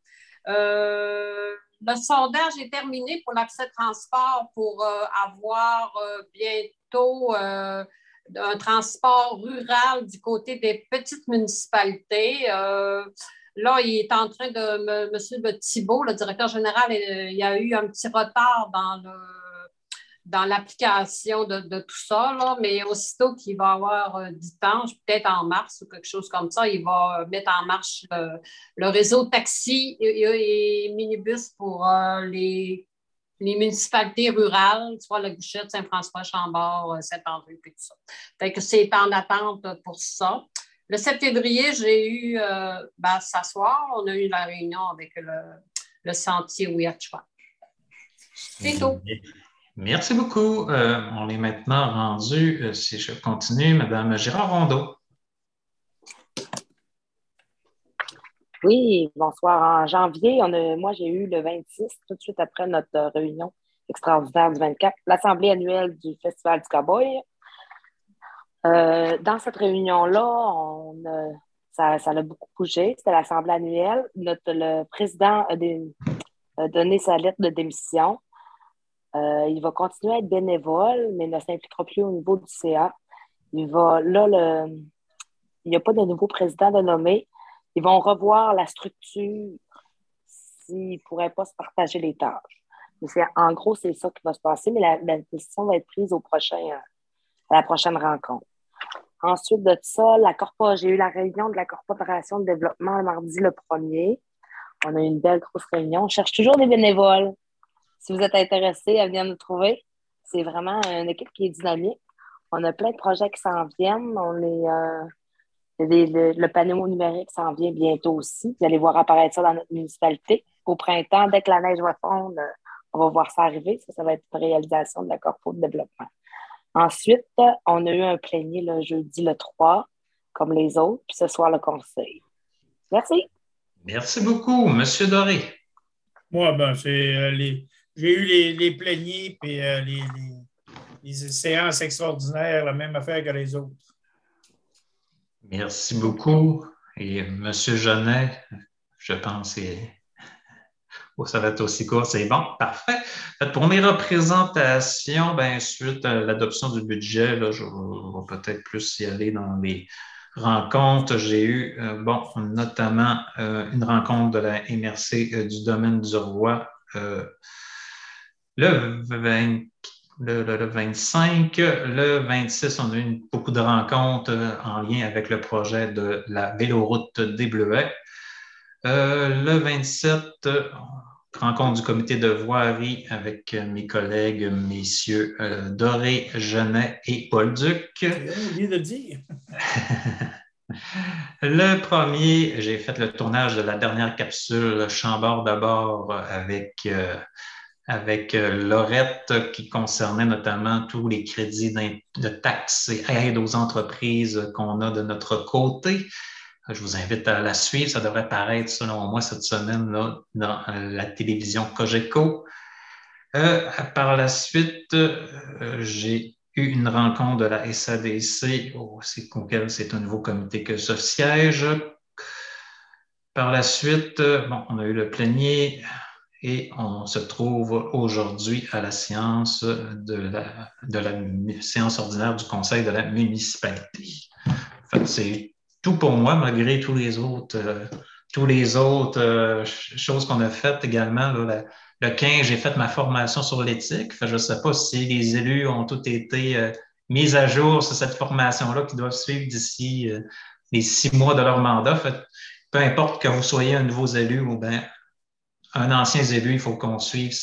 Le sondage est terminé pour l'accès transport pour avoir bientôt un transport rural du côté des petites municipalités. Là, il est en train de, M. Thibault, le directeur général, il y a eu un petit retard dans l'application de tout ça, là, mais aussitôt qu'il va avoir du temps, peut-être en mars ou quelque chose comme ça, il va mettre en marche le réseau taxi et minibus pour les municipalités rurales, tu vois, La Guichette, Saint-François, Chambord, Saint-André, puis tout ça. Fait que c'est en attente pour ça. Le 7 février, j'ai eu, s'asseoir, on a eu la réunion avec le sentier Ouiachiouane. C'est tout. Merci beaucoup. On est maintenant rendu, si je continue, Mme Girard-Rondeau. Oui, bonsoir. En janvier, moi, j'ai eu le 26, tout de suite après notre réunion extraordinaire du 24, l'Assemblée annuelle du Festival du Cowboy. Dans cette réunion-là, ça a beaucoup bougé. C'était l'Assemblée annuelle. Le président a donné sa lettre de démission. Il va continuer à être bénévole, mais ne s'impliquera plus au niveau du CA. Il n'y a pas de nouveau président de nommer. Ils vont revoir la structure s'ils ne pourraient pas se partager les tâches. En gros, c'est ça qui va se passer, mais la décision va être prise à la prochaine rencontre. Ensuite de ça, j'ai eu la réunion de la Corporation de développement le mardi le 1er. On a eu une belle grosse réunion. On cherche toujours des bénévoles. Si vous êtes intéressés à venir nous trouver, c'est vraiment une équipe qui est dynamique. On a plein de projets qui s'en viennent. Le panneau numérique s'en vient bientôt aussi. Vous allez voir apparaître ça dans notre municipalité. Au printemps, dès que la neige va fondre, on va voir ça arriver. Ça va être une réalisation de la Corpo de développement. Ensuite, on a eu un plénier le jeudi le 3, comme les autres, puis ce soir le conseil. Merci. Merci beaucoup. Monsieur Doré. Moi, j'ai eu les pléniers et les séances extraordinaires, la même affaire que les autres. Merci beaucoup. Et M. Genet, je pense que ça va être aussi court. C'est bon, parfait. Pour mes représentations, suite à l'adoption du budget, là, je vais peut-être plus y aller dans les rencontres. J'ai eu, notamment une rencontre de la MRC du domaine du Roi le 25, le 26, on a eu beaucoup de rencontres en lien avec le projet de la véloroute des Bleuets. Le 27, rencontre du comité de voirie avec mes collègues, messieurs Doré, Genet et Paul Duc. J'ai oublié de le dire. Le 1er, j'ai fait le tournage de la dernière capsule Chambord d'abord avec Laurette qui concernait notamment tous les crédits de taxes et aides aux entreprises qu'on a de notre côté. Je vous invite à la suivre. Ça devrait paraître, selon moi, cette semaine là, dans la télévision Cogeco. Par la suite, j'ai eu une rencontre de la SADC, auquel c'est un nouveau comité que je siège. Par la suite, on a eu le plénier et on se trouve aujourd'hui à la séance de la séance ordinaire du Conseil de la municipalité. En fait, c'est tout pour moi, malgré tous les autres choses qu'on a faites également. Là, le 15, j'ai fait ma formation sur l'éthique. Je ne sais pas si les élus ont tous été mis à jour sur cette formation-là qui doivent suivre d'ici les 6 mois de leur mandat. Peu importe que vous soyez un nouveau élu ou bien un ancien élu, il faut qu'on suive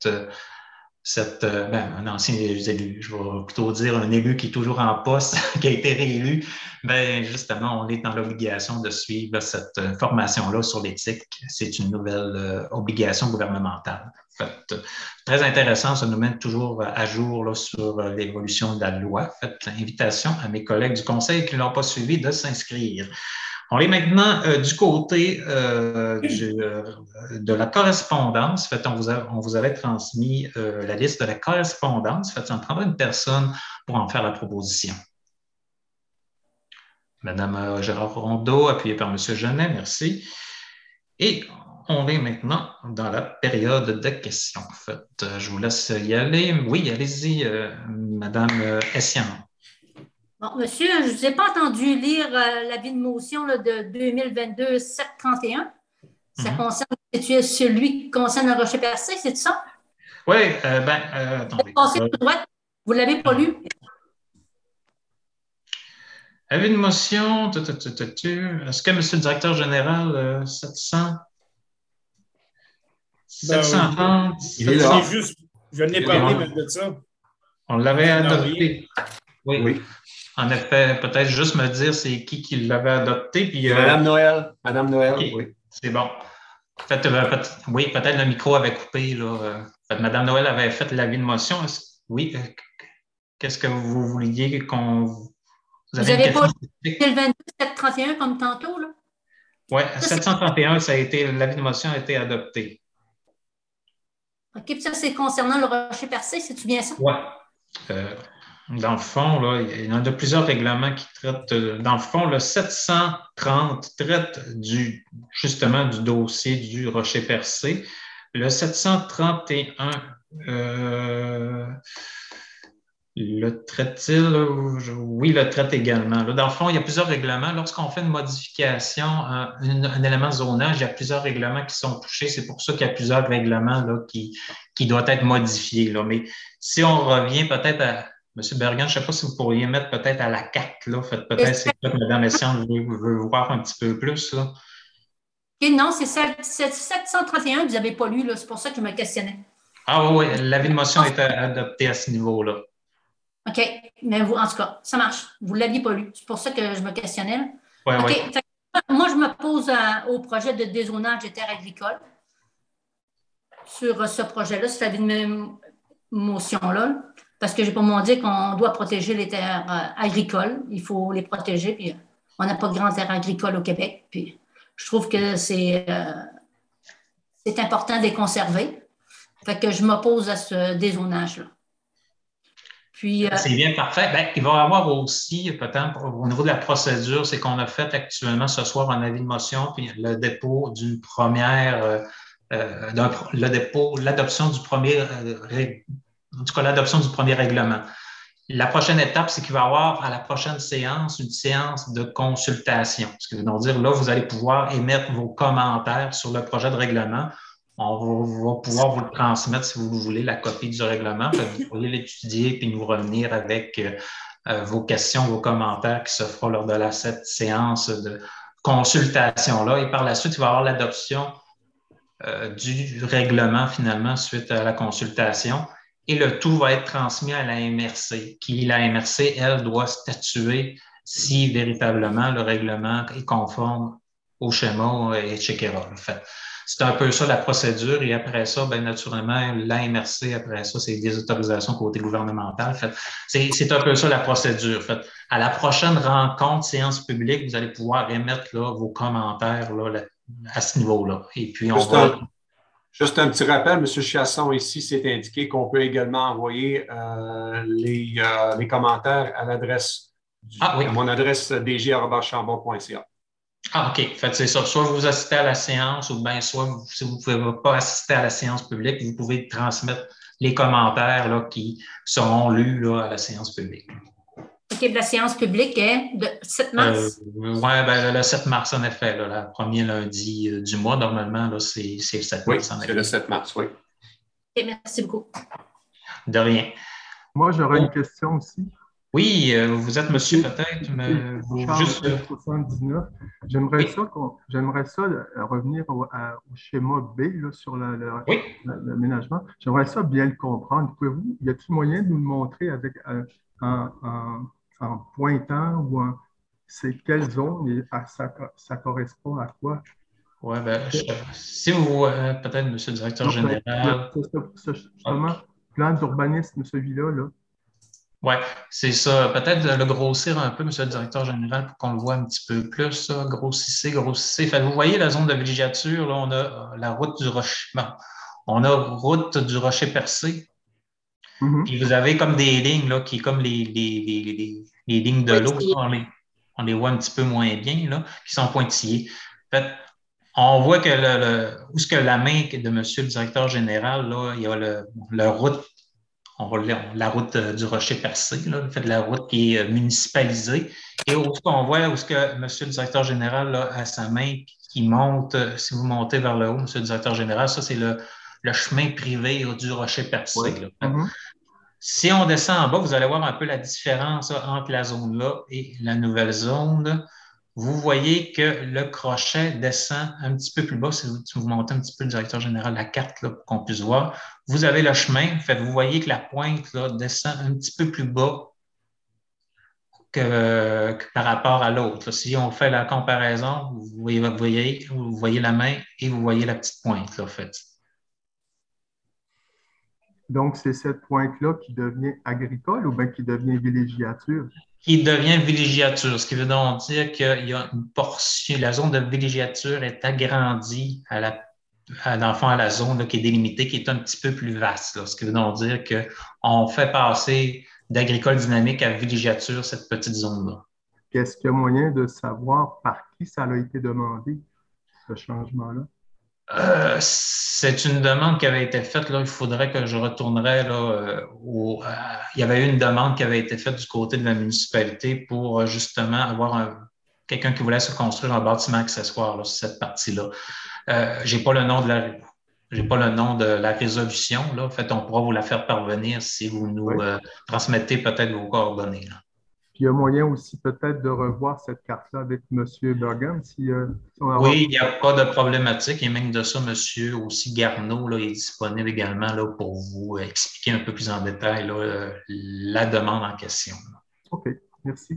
un ancien élu, je vais plutôt dire un élu qui est toujours en poste, qui a été réélu, justement, on est dans l'obligation de suivre cette formation-là sur l'éthique. C'est une nouvelle obligation gouvernementale. En fait, très intéressant, ça nous mène toujours à jour là, sur l'évolution de la loi. Faites l'invitation à mes collègues du Conseil qui ne l'ont pas suivi de s'inscrire. On est maintenant du côté de la correspondance. En fait, on vous avait transmis la liste de la correspondance. En fait, ça en prendra une personne pour en faire la proposition. Madame Gérard Rondeau, appuyée par Monsieur Genet, merci. Et on est maintenant dans la période de questions. En fait, je vous laisse y aller. Oui, allez-y, Madame Essian. Bon, monsieur, je ne vous ai pas entendu lire l'avis de motion là, de 2022-731. Ça concerne, c'est celui qui concerne le Rocher-Percé, c'est ça? Oui, attendez. Vous ne l'avez pas lu? Avis de motion, est-ce que monsieur le directeur général, 730? Il est là. Je n'ai parlé même de ça. On l'avait adopté. Oui. En effet, peut-être juste me dire c'est qui l'avait adopté. Puis, Madame Noël. Madame Noël, okay. Oui. C'est bon. En fait, oui, peut-être le micro avait coupé. Là. En fait, Madame Noël avait fait l'avis de motion. Oui. Qu'est-ce que vous vouliez qu'on... Vous n'avez pas le 22 731 comme tantôt, là? Oui, 731, l'avis de motion a été adopté. OK, puis ça, c'est concernant le Rocher-Percé, c'est-tu bien ça? Oui. Dans le fond, là, il y en a plusieurs règlements qui traitent. Dans le fond, le 730 traite justement du dossier du Rocher-Percé. Le 731, le traite-t-il? Oui, le traite également. Là, dans le fond, il y a plusieurs règlements. Lorsqu'on fait une modification, un élément de zonage, il y a plusieurs règlements qui sont touchés. C'est pour ça qu'il y a plusieurs règlements là, qui doivent être modifiés. Là. Mais si on revient peut-être à M. Bergen, je ne sais pas si vous pourriez mettre peut-être à la carte. Là. Peut-être c'est que Mme Essian veut voir un petit peu plus. Là. OK, non, c'est 731 que vous n'avez pas lu. C'est pour ça que je me questionnais. Ah oui, l'avis de motion est adopté à ce niveau-là. OK, mais vous, en tout cas, ça marche. Vous ne l'aviez pas lu. C'est pour ça que je me questionnais. Oui, OK. Oui. Moi, je me pose au projet de dézonage des terres agricoles. Sur ce projet-là, sur l'avis de motion-là. Parce que j'ai pas mon dire qu'on doit protéger les terres agricoles. Il faut les protéger. Puis on n'a pas de grandes terres agricoles au Québec. Puis je trouve que c'est important de les conserver. Fait que je m'oppose à ce dézonage-là. Puis, c'est bien, parfait. Il va y avoir aussi, peut-être, au niveau de la procédure, c'est qu'on a fait actuellement ce soir un avis de motion, puis le dépôt d'une première, l'adoption du premier, en tout cas, l'adoption du premier règlement. La prochaine étape, c'est qu'il va y avoir à la prochaine séance une séance de consultation. Ce qui veut donc dire, là, vous allez pouvoir émettre vos commentaires sur le projet de règlement. On va pouvoir vous le transmettre, si vous voulez, la copie du règlement. Vous pourriez l'étudier puis nous revenir avec vos questions, vos commentaires qui se feront lors de cette séance de consultation-là. Et par la suite, il va y avoir l'adoption du règlement, finalement, suite à la consultation. Et le tout va être transmis à la MRC, qui, la MRC, elle, doit statuer si véritablement le règlement est conforme au schéma, etc. En fait. C'est un peu ça la procédure. Et après ça, bien naturellement, la MRC, après ça, c'est des autorisations côté gouvernemental. Fait, c'est un peu ça la procédure. Fait, à la prochaine rencontre, séance publique, vous allez pouvoir émettre là, vos commentaires là, à ce niveau-là. Et puis, Juste un petit rappel, M. Chiasson, ici, c'est indiqué qu'on peut également envoyer les commentaires à l'adresse à mon adresse dg@chambon.ca. Ah, OK. Fait, c'est ça. Soit vous assistez à la séance ou bien soit si vous ne pouvez pas assister à la séance publique, vous pouvez transmettre les commentaires là, qui seront lus là, à la séance publique. OK. La séance publique est de 7 mars? Oui, le 7 mars, en effet. Là, le premier lundi du mois, normalement, là, c'est le 7 mars. Oui, c'est le 7 mars, oui. OK, merci beaucoup. De rien. Moi, j'aurais une question aussi. Oui, vous êtes monsieur peut-être, mais juste... 79. J'aimerais ça revenir au schéma B là, sur l'aménagement. J'aimerais ça bien le comprendre. Pouvez-vous, y a-t-il moyen de nous le montrer avec en pointant ou c'est quelle zone et ça correspond à quoi? Oui, si vous, peut-être, monsieur le directeur général. Justement, plan d'urbanisme, celui-là, là. Oui, c'est ça. Peut-être de le grossir un peu, monsieur le directeur général, pour qu'on le voit un petit peu plus. Ça. Grossissez, grossissez. Fait, vous voyez la zone de villégiature, là, on a la route du Rocher. Bon, on a route du Rocher Percé. Puis vous avez comme des lignes là, qui comme les lignes de l'eau. On les voit un petit peu moins bien, là, qui sont pointillées. Fait, on voit que où est-ce que la main de monsieur le directeur général, là, il y a la route. La route du Rocher Percé, là, fait de la route qui est municipalisée. Et où on voit où est-ce que M. le directeur général là, a sa main qui monte, si vous montez vers le haut, M. le directeur général, ça, c'est le chemin privé du Rocher Percé. Là. Si on descend en bas, vous allez voir un peu la différence là, entre la zone là et la nouvelle zone. Vous voyez que le crochet descend un petit peu plus bas. Si vous montez un petit peu le directeur général la carte là, pour qu'on puisse voir, vous avez le chemin. Fait, vous voyez que la pointe là, descend un petit peu plus bas que par rapport à l'autre. Si on fait la comparaison, vous voyez la main et vous voyez la petite pointe. Là, en fait. Donc, c'est cette pointe-là qui devient agricole ou bien qui devient villégiature? Qui devient villégiature, ce qui veut donc dire qu'il y a une portion, la zone de villégiature est agrandie dans le fond, à la zone là, qui est délimitée, qui est un petit peu plus vaste. Là, ce qui veut donc dire qu'on fait passer d'agricole dynamique à villégiature cette petite zone-là. Est-ce qu'il y a moyen de savoir par qui ça a été demandé, ce changement-là? C'est une demande qui avait été faite. Là, il faudrait que je retournerais là, il y avait eu une demande qui avait été faite du côté de la municipalité pour justement avoir quelqu'un qui voulait se construire un bâtiment accessoire là, sur cette partie-là. J'ai pas le nom de la résolution. Là. En fait, on pourra vous la faire parvenir si vous nous transmettez peut-être vos coordonnées. Là. Puis il y a moyen aussi peut-être de revoir cette carte-là avec M. Bergen. Oui, il n'y a pas de problématique. Et même de ça, M. aussi Garneau là, est disponible également là, pour vous expliquer un peu plus en détail là, la demande en question. Là. OK, merci.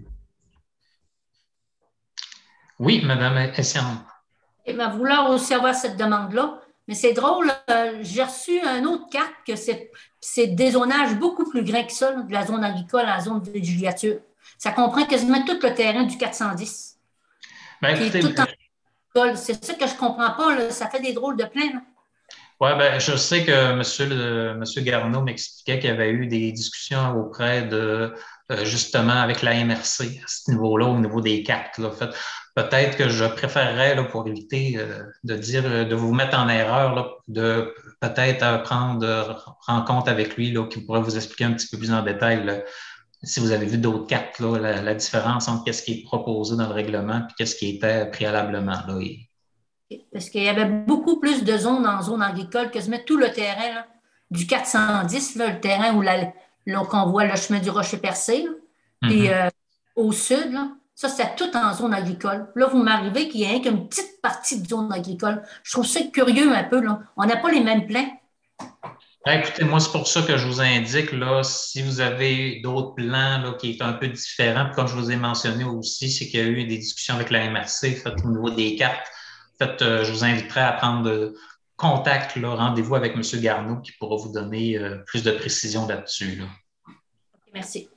Oui, Mme Essian. Et bien, vouloir aussi avoir cette demande-là. Mais c'est drôle, j'ai reçu une autre carte que c'est des zonages beaucoup plus grands que ça, là, de la zone agricole à la zone de villégiature. Ça comprend quasiment tout le terrain du 410. Ben, écoutez, c'est ça que je ne comprends pas. Là. Ça fait des drôles de plans. Oui, ben, je sais que M. Garneau m'expliquait qu'il y avait eu des discussions auprès de, justement, avec la MRC à ce niveau-là, au niveau des cartes. Là. En fait, peut-être que je préférerais, là, pour éviter de vous mettre en erreur, là, de peut-être prendre rencontre avec lui, là, qui pourrait vous expliquer un petit peu plus en détail, là, si vous avez vu d'autres cartes, là, la différence entre ce qui est proposé dans le règlement et ce qui était préalablement. Là. Parce qu'il y avait beaucoup plus de zones en zone agricole que se met tout le terrain là, du 410, là, le terrain où qu'on voit le chemin du Rocher Percé. Là. Puis au sud, là, ça, c'était tout en zone agricole. Là, vous m'arrivez qu'il y ait qu'une petite partie de zone agricole. Je trouve ça curieux un peu. Là. On n'a pas les mêmes plans. Ben, écoutez, moi, c'est pour ça que je vous indique, là, si vous avez d'autres plans là, qui est un peu différents, comme je vous ai mentionné aussi, c'est qu'il y a eu des discussions avec la MRC faites au niveau des cartes. Fait, je vous inviterai à prendre contact, là, rendez-vous avec M. Garneau qui pourra vous donner plus de précision là-dessus. Là. Merci.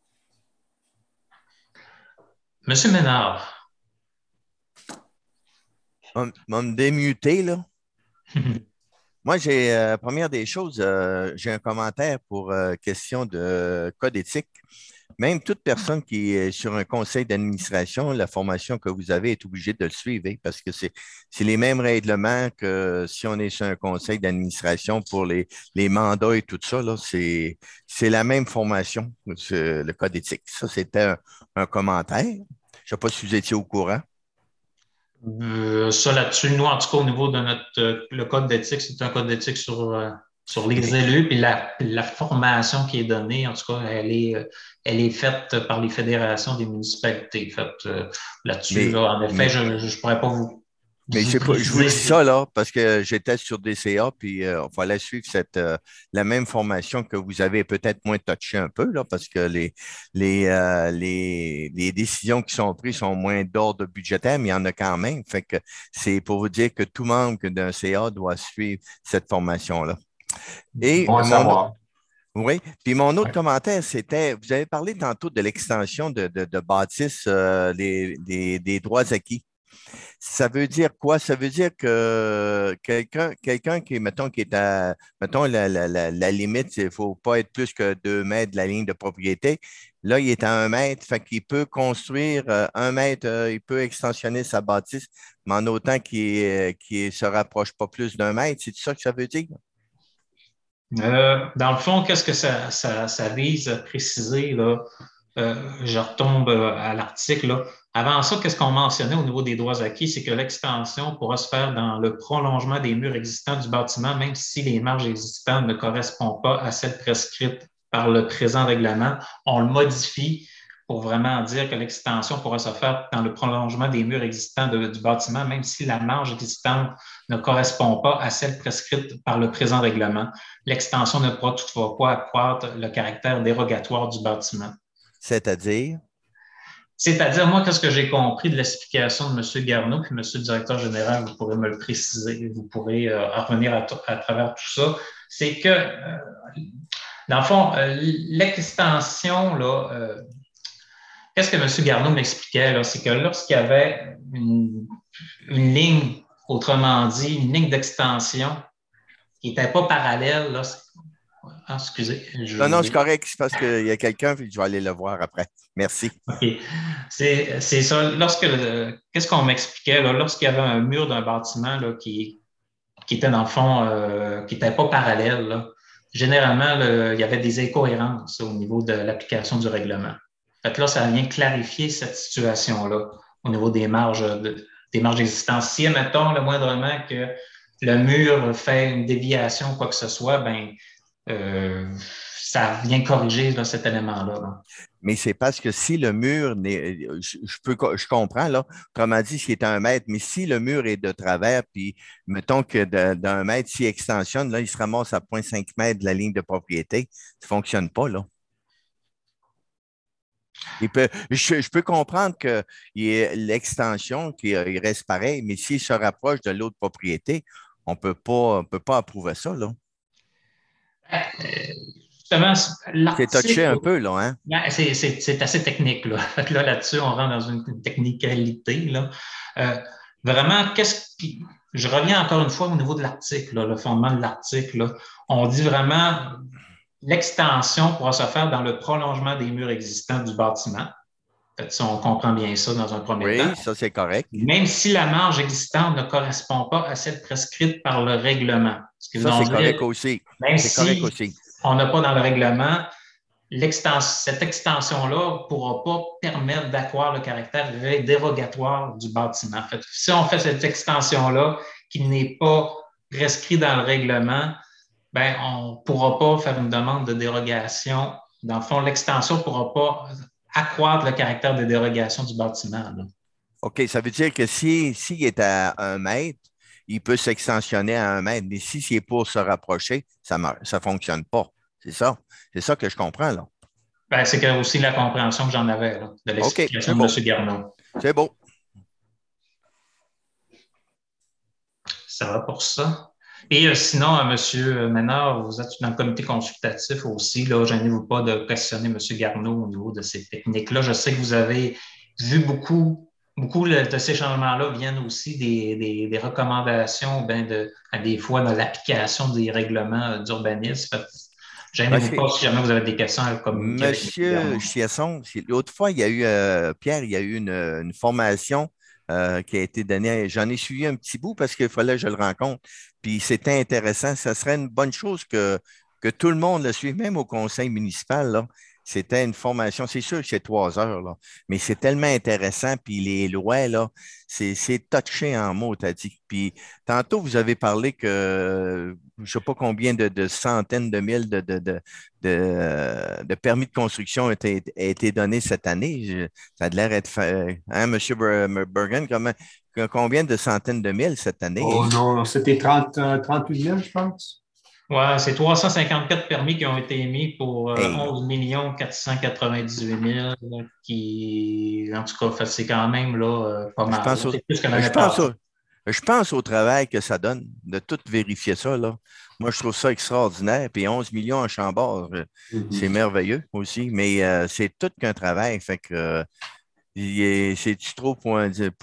M. Ménard. On va me démuter, là. Moi, première des choses, j'ai un commentaire pour question de code éthique. Même toute personne qui est sur un conseil d'administration, la formation que vous avez est obligée de le suivre parce que c'est les mêmes règlements que si on est sur un conseil d'administration pour les mandats et tout ça. C'est la même formation, le code éthique. Ça, c'était un commentaire. Je ne sais pas si vous étiez au courant. Ça là-dessus, nous, en tout cas, au niveau de le code d'éthique, c'est un code d'éthique sur les élus, puis la formation qui est donnée, en tout cas, elle est faite par les fédérations des municipalités. Là-dessus, là, en effet, je ne pourrais pas vous. Mais je vous dis ça là, parce que j'étais sur DCA, puis il fallait suivre la même formation que vous avez peut-être moins touché un peu, là, parce que les décisions qui sont prises sont moins d'ordre budgétaire, mais il y en a quand même. Fait que c'est pour vous dire que tout membre d'un CA doit suivre cette formation-là. Et Oui. Puis mon autre commentaire, c'était, vous avez parlé tantôt de l'extension de bâtisse des droits acquis. Ça veut dire quoi? Ça veut dire que quelqu'un qui, mettons, qui est à, mettons, la limite, il ne faut pas être plus que 2 mètres de la ligne de propriété. Là, il est à 1 mètre, fait qu'il peut construire 1 mètre, il peut extensionner sa bâtisse, mais en autant qu'il ne se rapproche pas plus d'1 mètre. C'est ça que ça veut dire? Dans le fond, qu'est-ce que ça vise à préciser, là? Je retombe à l'article, là. Avant ça, qu'est-ce qu'on mentionnait au niveau des droits acquis? C'est que l'extension pourra se faire dans le prolongement des murs existants du bâtiment, même si les marges existantes ne correspondent pas à celles prescrites par le présent règlement. On le modifie pour vraiment dire que l'extension pourra se faire dans le prolongement des murs existants du bâtiment, même si la marge existante ne correspond pas à celle prescrite par le présent règlement. L'extension ne pourra toutefois pas accroître le caractère dérogatoire du bâtiment. C'est-à-dire? C'est-à-dire, moi, qu'est-ce que j'ai compris de l'explication de M. Garneau, puis M. le directeur général, vous pourrez me le préciser, vous pourrez revenir à travers tout ça, c'est que, dans le fond, l'extension, là, qu'est-ce que M. Garneau m'expliquait, là, c'est que lorsqu'il y avait une ligne, autrement dit, une ligne d'extension qui n'était pas parallèle, là, excusez. Non, c'est correct, c'est parce qu'il y a quelqu'un, puis je vais aller le voir après. Merci. OK. C'est ça. Qu'est-ce qu'on m'expliquait, là, lorsqu'il y avait un mur d'un bâtiment là, qui était dans le fond, qui n'était pas parallèle, là, généralement, il y avait des incohérences au niveau de l'application du règlement. En fait, là, ça vient clarifier cette situation-là au niveau des marges existantes. Si, admettons, le moindrement que le mur fait une déviation ou quoi que ce soit, ben ça vient corriger là, cet élément-là. Là. Mais c'est parce que si le mur n'est. Je comprends, là. Autrement dit, s'il est à 1 mètre, mais si le mur est de travers, puis mettons que d'1 mètre, s'il extensionne, là, il se ramasse à 0,5 mètres de la ligne de propriété, ça ne fonctionne pas, là. Je peux comprendre que l'extension, il reste pareil, mais s'il se rapproche de l'autre propriété, on ne peut pas approuver ça, là. Justement, c'est touché un peu, là, hein? C'est assez technique, là. Là-dessus, on rentre dans une technicalité, là. Vraiment, je reviens encore une fois au niveau de l'article, là, le fondement de l'article, là. On dit vraiment l'extension pourra se faire dans le prolongement des murs existants du bâtiment. Fait, si on comprend bien ça dans un premier temps. Oui, ça, c'est correct. Même si la marge existante ne correspond pas à celle prescrite par le règlement. Ça, c'est correct aussi. Même si on n'a pas dans le règlement, cette extension-là ne pourra pas permettre d'accroître le caractère dérogatoire du bâtiment. En fait, si on fait cette extension-là qui n'est pas prescrite dans le règlement, ben, on ne pourra pas faire une demande de dérogation. Dans le fond, l'extension ne pourra pas accroître le caractère de dérogation du bâtiment. Là. OK, ça veut dire que s'il est à 1 mètre, il peut s'extensionner à 1 mètre, mais si c'est pour se rapprocher, ça ne fonctionne pas. C'est ça. C'est ça que je comprends, là. Ben, c'est aussi la compréhension que j'en avais là, de l'explication de M. Garneau. C'est beau. Ça va pour ça. Et sinon, M. Ménard, vous êtes dans le comité consultatif aussi. Là, gênez-vous pas de questionner M. Garneau au niveau de ces techniques-là. Je sais que vous avez vu beaucoup de ces changements-là viennent aussi des recommandations, des fois dans l'application des règlements d'urbanisme. Gênez-vous pas si jamais vous avez des questions à communiquer. Monsieur Chiasson, l'autre fois, il y a eu, Pierre, il y a eu une formation qui a été donnée. J'en ai suivi un petit bout parce qu'il fallait que je le rencontre. Puis c'était intéressant. Ça serait une bonne chose que tout le monde le suive, même au conseil municipal, là. C'était une formation, c'est sûr que c'est 3 heures, là, mais c'est tellement intéressant. Puis les lois, là, c'est touché en mots, t'as dit. Puis tantôt, vous avez parlé que je ne sais pas combien de centaines de mille de permis de construction ont été donnés cette année. Ça a l'air d'être fait. Hein, M. Bergen, combien de centaines de mille cette année? Oh non, c'était 38 000, je pense. Oui, c'est 354 permis qui ont été émis pour 11 498 000 qui, en tout cas, c'est quand même là, pas mal. Je pense au travail que ça donne, de tout vérifier ça. Là. Moi, je trouve ça extraordinaire. Puis 11 millions en Chambord, c'est merveilleux aussi. Mais c'est tout qu'un travail. Fait que c'est-tu trop pour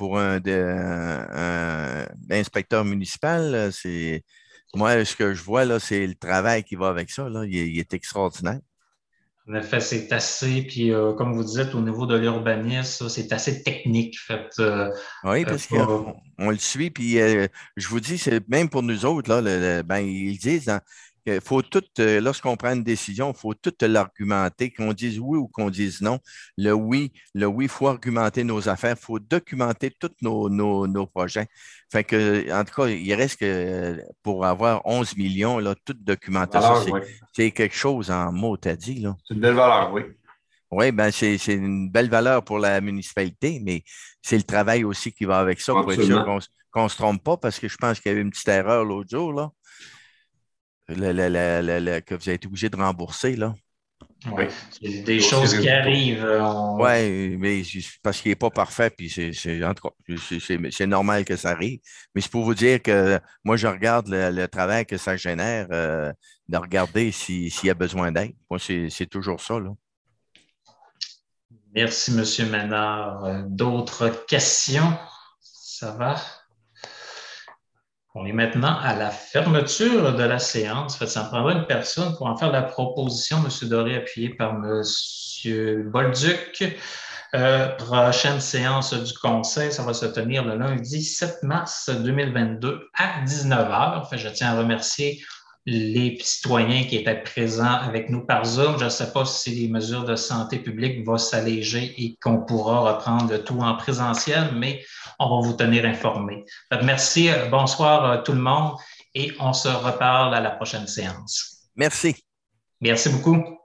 un inspecteur municipal? Moi, ce que je vois, là, c'est le travail qui va avec ça. Là. Il est extraordinaire. En effet, c'est assez, puis comme vous dites, au niveau de l'urbanisme, c'est assez technique. Fait, oui, parce qu'on le suit, puis je vous dis, c'est même pour nous autres, là, ben, ils disent qu'il faut tout, lorsqu'on prend une décision, il faut tout l'argumenter, qu'on dise oui ou qu'on dise non. Le oui, il faut argumenter nos affaires, il faut documenter tous nos projets. Fait que, en tout cas, il reste que pour avoir 11 millions, là, tout documenter ça, c'est quelque chose en mots, t'as dit, là. C'est une belle valeur, oui. Oui, ben c'est une belle valeur pour la municipalité, mais c'est le travail aussi qui va avec ça pour être sûr qu'on ne se trompe pas, parce que je pense qu'il y avait une petite erreur l'autre jour, là, que vous avez été obligé de rembourser, là. Oui, c'est des choses qui arrivent. Oui, mais parce qu'il n'est pas parfait, puis en tout cas, c'est normal que ça arrive. Mais c'est pour vous dire que moi, je regarde le travail que ça génère, de regarder s'il y a besoin d'aide. Moi, c'est toujours ça, là. Merci, M. Ménard. D'autres questions? Ça va? On est maintenant à la fermeture de la séance. En fait, ça me prendra une personne pour en faire la proposition. M. Doré, appuyé par M. Bolduc. Prochaine séance du Conseil, ça va se tenir le lundi 7 mars 2022 à 19h. Fait, je tiens à remercier les citoyens qui étaient présents avec nous par Zoom. Je ne sais pas si les mesures de santé publique vont s'alléger et qu'on pourra reprendre le tout en présentiel, mais on va vous tenir informés. Merci, bonsoir tout le monde et on se reparle à la prochaine séance. Merci. Merci beaucoup.